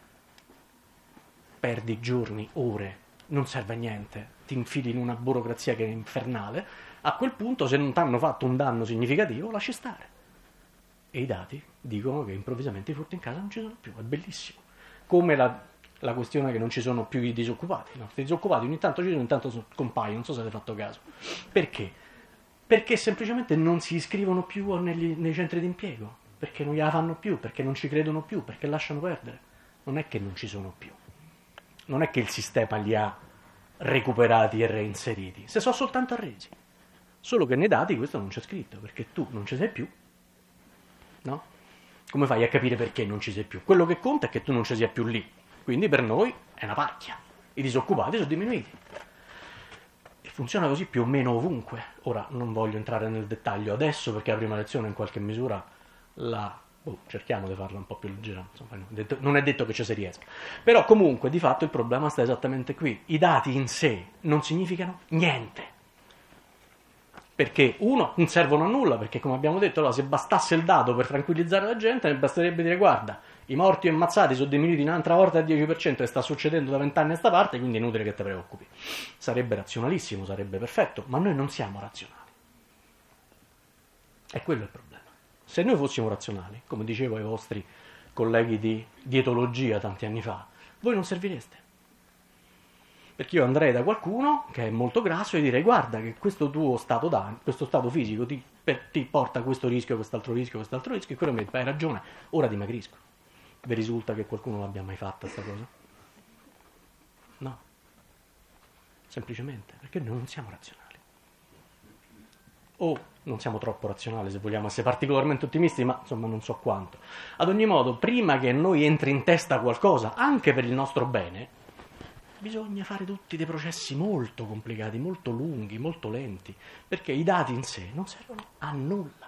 Perdi giorni, ore, non serve a niente, ti infili in una burocrazia che è infernale, a quel punto se non ti hanno fatto un danno significativo lasci stare. E i dati dicono che improvvisamente i furti in casa non ci sono più, è bellissimo. Come la... la questione è che non ci sono più i disoccupati, no? I disoccupati ogni tanto ci sono, ogni tanto compaiono, non so se avete fatto caso. Perché? Perché semplicemente non si iscrivono più negli, nei centri di impiego, perché non gliela fanno più, perché non ci credono più, perché lasciano perdere. Non è che non ci sono più, non è che il sistema li ha recuperati e reinseriti, se sono soltanto arresi. Solo che nei dati questo non c'è scritto, perché tu non ci sei più, no? Come fai a capire perché non ci sei più? Quello che conta è che tu non ci sia più lì. Quindi per noi è una pacchia, i disoccupati sono diminuiti. E funziona così più o meno ovunque. Ora non voglio entrare nel dettaglio adesso perché la prima lezione in qualche misura la... Oh, cerchiamo di farla un po' più leggera, insomma, non è detto che ci si riesca. Però comunque di fatto il problema sta esattamente qui. I dati in sé non significano niente. Perché uno, non servono a nulla, perché come abbiamo detto, allora, se bastasse il dato per tranquillizzare la gente, ne basterebbe dire guarda, i morti e ammazzati sono diminuiti un'altra volta al dieci per cento e sta succedendo da vent'anni a sta parte, quindi è inutile che ti preoccupi. Sarebbe razionalissimo, sarebbe perfetto, ma noi non siamo razionali. E quello è il problema. Se noi fossimo razionali, come dicevo ai vostri colleghi di dietologia tanti anni fa, voi non servireste. Perché io andrei da qualcuno che è molto grasso e direi guarda che questo tuo stato d'animo, questo stato fisico ti, per, ti porta a questo rischio, quest'altro rischio, quest'altro rischio, e quello mi dice hai ragione, ora dimagrisco. Vi risulta che qualcuno l'abbia mai fatta questa cosa? No. Semplicemente perché noi non siamo razionali. O non siamo troppo razionali se vogliamo essere particolarmente ottimisti, ma insomma non so quanto. Ad ogni modo, prima che noi entri in testa qualcosa, anche per il nostro bene, bisogna fare tutti dei processi molto complicati, molto lunghi, molto lenti, perché i dati in sé non servono a nulla.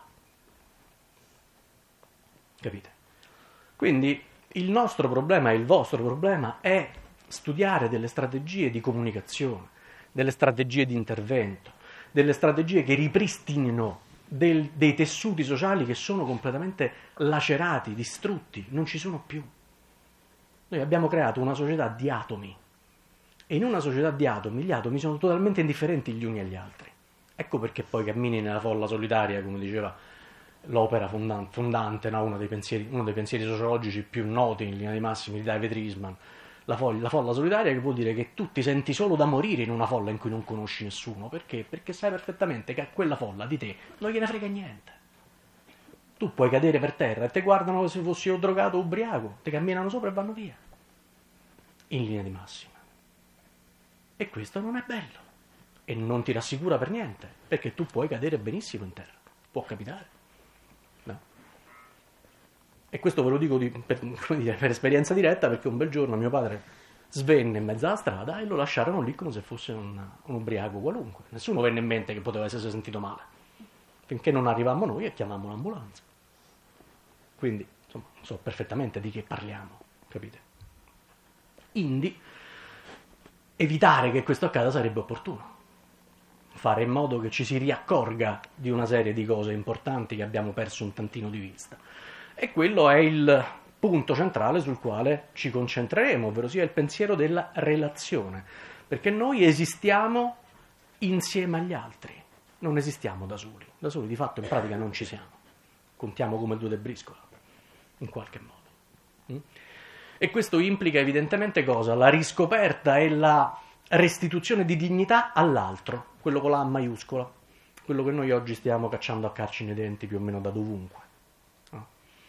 Capite? Quindi il nostro problema e il vostro problema è studiare delle strategie di comunicazione, delle strategie di intervento, delle strategie che ripristinino del, dei tessuti sociali che sono completamente lacerati, distrutti, non ci sono più. Noi abbiamo creato una società di atomi. E in una società di atomi, gli atomi sono totalmente indifferenti gli uni agli altri. Ecco perché poi cammini nella folla solitaria, come diceva l'opera fondante, fondante no? uno, dei pensieri, uno dei pensieri sociologici più noti in linea di massimi di David Riesman, la, fo- la folla solitaria, che vuol dire che tu ti senti solo da morire in una folla in cui non conosci nessuno. Perché? Perché sai perfettamente che a quella folla di te non gliene frega niente. Tu puoi cadere per terra e ti guardano come se fossi o drogato o ubriaco, ti camminano sopra e vanno via. In linea di massima. E questo non è bello e non ti rassicura per niente, perché tu puoi cadere benissimo in terra, può capitare, no? E questo ve lo dico di, per, come dire, per esperienza diretta, perché un bel giorno mio padre svenne in mezzo alla strada e lo lasciarono lì come se fosse un, un ubriaco qualunque. Nessuno venne in mente che poteva essersi sentito male, finché non arrivammo noi e chiamammo l'ambulanza. Quindi, insomma, so perfettamente di che parliamo, capite? Quindi, evitare che questo accada sarebbe opportuno. Fare in modo che ci si riaccorga di una serie di cose importanti che abbiamo perso un tantino di vista. E quello è il punto centrale sul quale ci concentreremo, ovvero sia il pensiero della relazione. Perché noi esistiamo insieme agli altri, non esistiamo da soli. Da soli di fatto in pratica non ci siamo. Contiamo come due de briscola, in qualche modo. E questo implica evidentemente cosa? La riscoperta e la restituzione di dignità all'altro, quello con la A maiuscola, quello che noi oggi stiamo cacciando a calci nei denti più o meno da dovunque. No?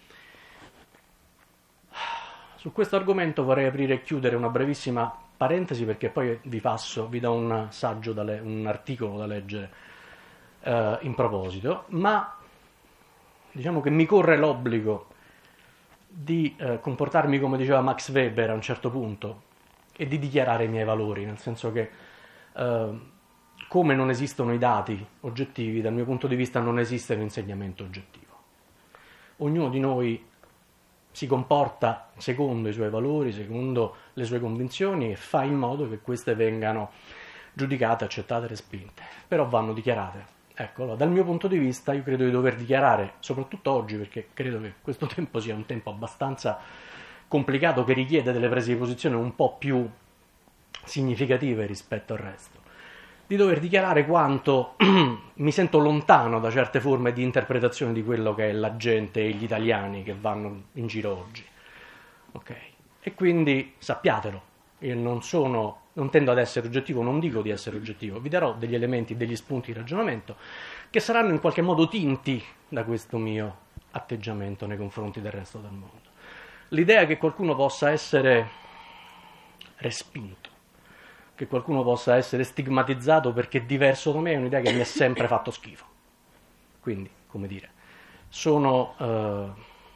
Su questo argomento vorrei aprire e chiudere una brevissima parentesi, perché poi vi passo, vi do un saggio, da le- un articolo da leggere eh, in proposito, ma diciamo che mi corre l'obbligo di eh, comportarmi come diceva Max Weber a un certo punto e di dichiarare i miei valori, nel senso che eh, come non esistono i dati oggettivi, dal mio punto di vista non esiste un insegnamento oggettivo. Ognuno di noi si comporta secondo i suoi valori, secondo le sue convinzioni e fa in modo che queste vengano giudicate, accettate, respinte, però vanno dichiarate. Ecco, allora, dal mio punto di vista io credo di dover dichiarare, soprattutto oggi, perché credo che questo tempo sia un tempo abbastanza complicato che richiede delle prese di posizione un po' più significative rispetto al resto, di dover dichiarare quanto mi sento lontano da certe forme di interpretazione di quello che è la gente e gli italiani che vanno in giro oggi. Ok? E quindi sappiatelo, io non sono, non tendo ad essere oggettivo, non dico di essere oggettivo, vi darò degli elementi, degli spunti di ragionamento che saranno in qualche modo tinti da questo mio atteggiamento nei confronti del resto del mondo. L'idea che qualcuno possa essere respinto, che qualcuno possa essere stigmatizzato perché è diverso da me è un'idea che mi ha sempre fatto schifo. Quindi, come dire, sono eh,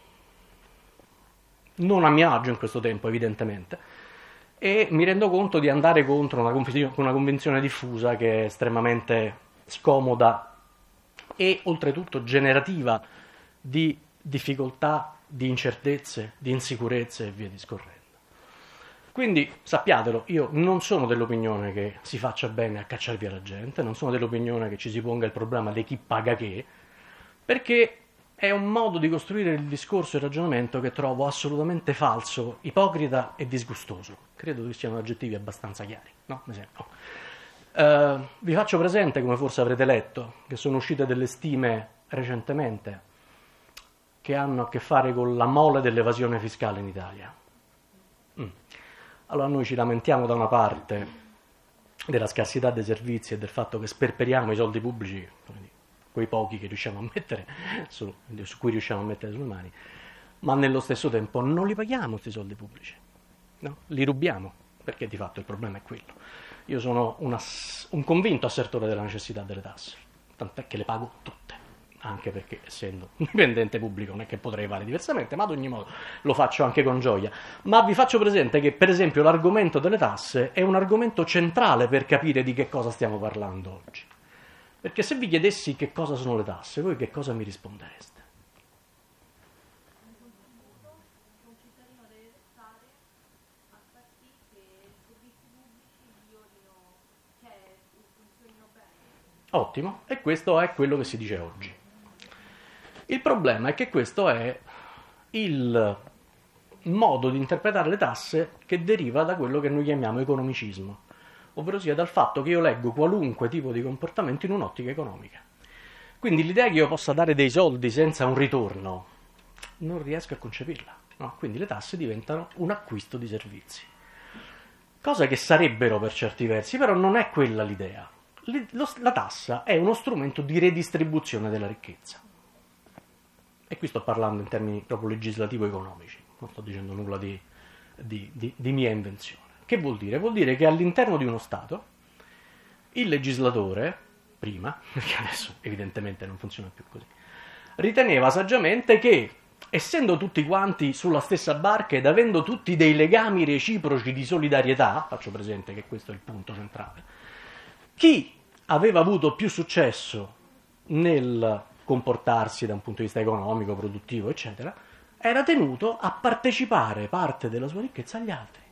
non a mio agio in questo tempo, evidentemente, e mi rendo conto di andare contro una convinzione, una convinzione diffusa che è estremamente scomoda e oltretutto generativa di difficoltà, di incertezze, di insicurezze e via discorrendo. Quindi sappiatelo, io non sono dell'opinione che si faccia bene a cacciare via la gente, non sono dell'opinione che ci si ponga il problema di chi paga che, perché è un modo di costruire il discorso e il ragionamento che trovo assolutamente falso, ipocrita e disgustoso. Credo che siano aggettivi abbastanza chiari, no? Mi sembra. Uh, vi faccio presente, come forse avrete letto, che sono uscite delle stime recentemente che hanno a che fare con la mole dell'evasione fiscale in Italia. Mm. Allora noi ci lamentiamo da una parte della scarsità dei servizi e del fatto che sperperiamo i soldi pubblici, quei pochi che riusciamo a mettere su, su cui riusciamo a mettere sulle mani, ma nello stesso tempo non li paghiamo questi soldi pubblici, no? Li rubiamo, perché di fatto il problema è quello. Io sono una, un convinto assertore della necessità delle tasse, tant'è che le pago tutte, anche perché essendo dipendente pubblico non è che potrei fare diversamente, ma ad ogni modo lo faccio anche con gioia. Ma vi faccio presente che per esempio l'argomento delle tasse è un argomento centrale per capire di che cosa stiamo parlando oggi. Perché se vi chiedessi che cosa sono le tasse, voi che cosa mi rispondereste? Un cittadino deve stare a far sì che i servizi pubblici violino, cioè funzionino bene. Ottimo, e questo è quello che si dice oggi. Il problema è che questo è il modo di interpretare le tasse che deriva da quello che noi chiamiamo economicismo, ovvero sia dal fatto che io leggo qualunque tipo di comportamento in un'ottica economica. Quindi l'idea che io possa dare dei soldi senza un ritorno non riesco a concepirla, no? Quindi le tasse diventano un acquisto di servizi, cosa che sarebbero per certi versi, però non è quella l'idea. La tassa è uno strumento di redistribuzione della ricchezza. E qui sto parlando in termini proprio legislativo-economici, non sto dicendo nulla di, di, di, di mia invenzione. Che vuol dire? Vuol dire che all'interno di uno Stato il legislatore, prima, perché adesso evidentemente non funziona più così, riteneva saggiamente che essendo tutti quanti sulla stessa barca ed avendo tutti dei legami reciproci di solidarietà, faccio presente che questo è il punto centrale, chi aveva avuto più successo nel comportarsi da un punto di vista economico, produttivo, eccetera, era tenuto a partecipare parte della sua ricchezza agli altri.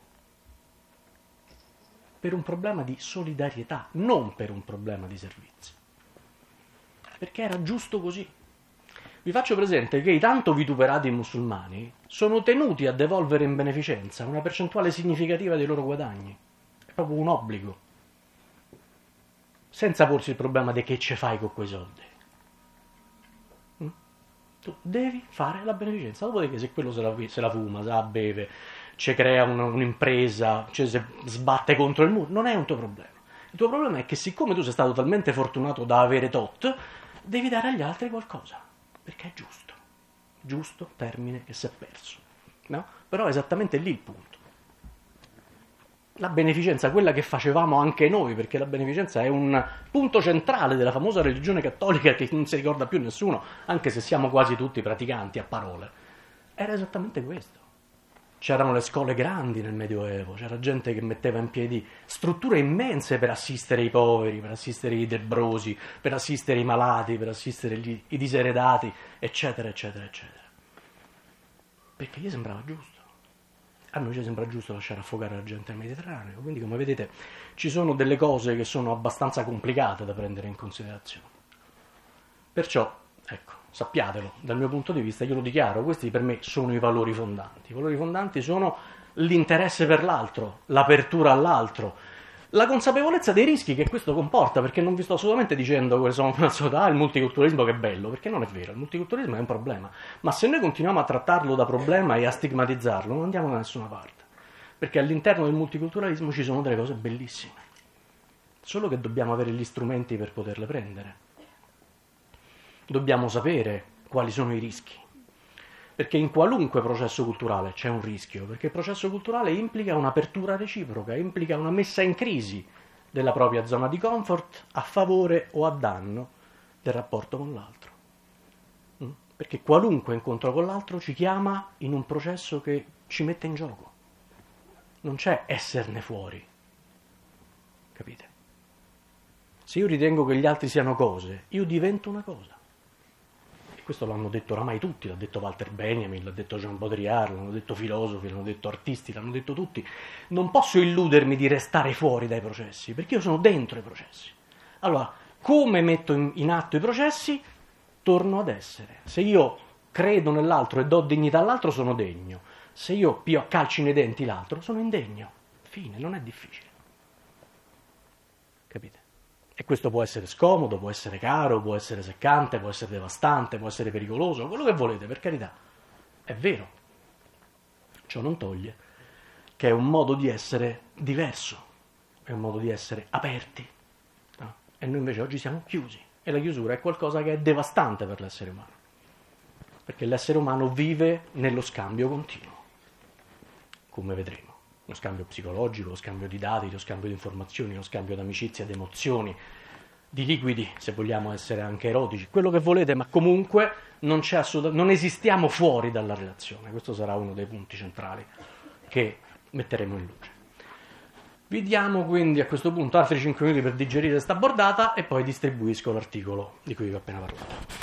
Per un problema di solidarietà, non per un problema di servizi. Perché era giusto così. Vi faccio presente che i tanto vituperati musulmani sono tenuti a devolvere in beneficenza una percentuale significativa dei loro guadagni. È proprio un obbligo. Senza porsi il problema di che ce fai con quei soldi. Mm? Tu devi fare la beneficenza. Dopodiché se quello se la, se la fuma, se la beve, ci crea un, un'impresa, cioè se sbatte contro il muro, non è un tuo problema. Il tuo problema è che siccome tu sei stato talmente fortunato da avere tot, devi dare agli altri qualcosa. Perché è giusto, giusto termine che si è perso, no? Però è esattamente lì il punto. La beneficenza, quella che facevamo anche noi, perché la beneficenza è un punto centrale della famosa religione cattolica che non si ricorda più nessuno, anche se siamo quasi tutti praticanti a parole, era esattamente questo. C'erano le scuole grandi nel Medioevo, c'era gente che metteva in piedi strutture immense per assistere i poveri, per assistere i lebbrosi, per assistere i malati, per assistere gli, i diseredati, eccetera, eccetera, eccetera. Perché gli sembrava giusto. A noi ci sembra giusto lasciare affogare la gente nel Mediterraneo, quindi come vedete ci sono delle cose che sono abbastanza complicate da prendere in considerazione. Perciò, ecco, sappiatelo, dal mio punto di vista, io lo dichiaro, questi per me sono i valori fondanti. I valori fondanti sono l'interesse per l'altro, l'apertura all'altro, la consapevolezza dei rischi che questo comporta, perché non vi sto assolutamente dicendo che sono ah, il multiculturalismo che è bello, perché non è vero, il multiculturalismo è un problema, ma se noi continuiamo a trattarlo da problema e a stigmatizzarlo, non andiamo da nessuna parte, perché all'interno del multiculturalismo ci sono delle cose bellissime, solo che dobbiamo avere gli strumenti per poterle prendere. Dobbiamo sapere quali sono i rischi, perché in qualunque processo culturale c'è un rischio, perché il processo culturale implica un'apertura reciproca, implica una messa in crisi della propria zona di comfort a favore o a danno del rapporto con l'altro. Perché qualunque incontro con l'altro ci chiama in un processo che ci mette in gioco. Non c'è esserne fuori, capite? Se io ritengo che gli altri siano cose, io divento una cosa. Questo l'hanno detto oramai tutti, l'ha detto Walter Benjamin, l'ha detto Jean Baudrillard, l'hanno detto filosofi, l'hanno detto artisti, l'hanno detto tutti. Non posso illudermi di restare fuori dai processi, perché io sono dentro i processi. Allora, come metto in, in atto i processi? Torno ad essere. Se io credo nell'altro e do dignità all'altro, sono degno. Se io pio a calci nei denti l'altro, sono indegno. Fine, non è difficile. Capite? E questo può essere scomodo, può essere caro, può essere seccante, può essere devastante, può essere pericoloso, quello che volete, per carità. È vero. Ciò non toglie che è un modo di essere diverso, è un modo di essere aperti. No? E noi invece oggi siamo chiusi. E la chiusura è qualcosa che è devastante per l'essere umano. Perché l'essere umano vive nello scambio continuo, come vedremo. Lo scambio psicologico, lo scambio di dati, lo scambio di informazioni, lo scambio di amicizia, di emozioni, di liquidi, se vogliamo essere anche erotici, quello che volete, ma comunque non, c'è assoluta, non esistiamo fuori dalla relazione. Questo sarà uno dei punti centrali che metteremo in luce. Vi diamo quindi a questo punto altri cinque minuti per digerire questa bordata e poi distribuisco l'articolo di cui vi ho appena parlato.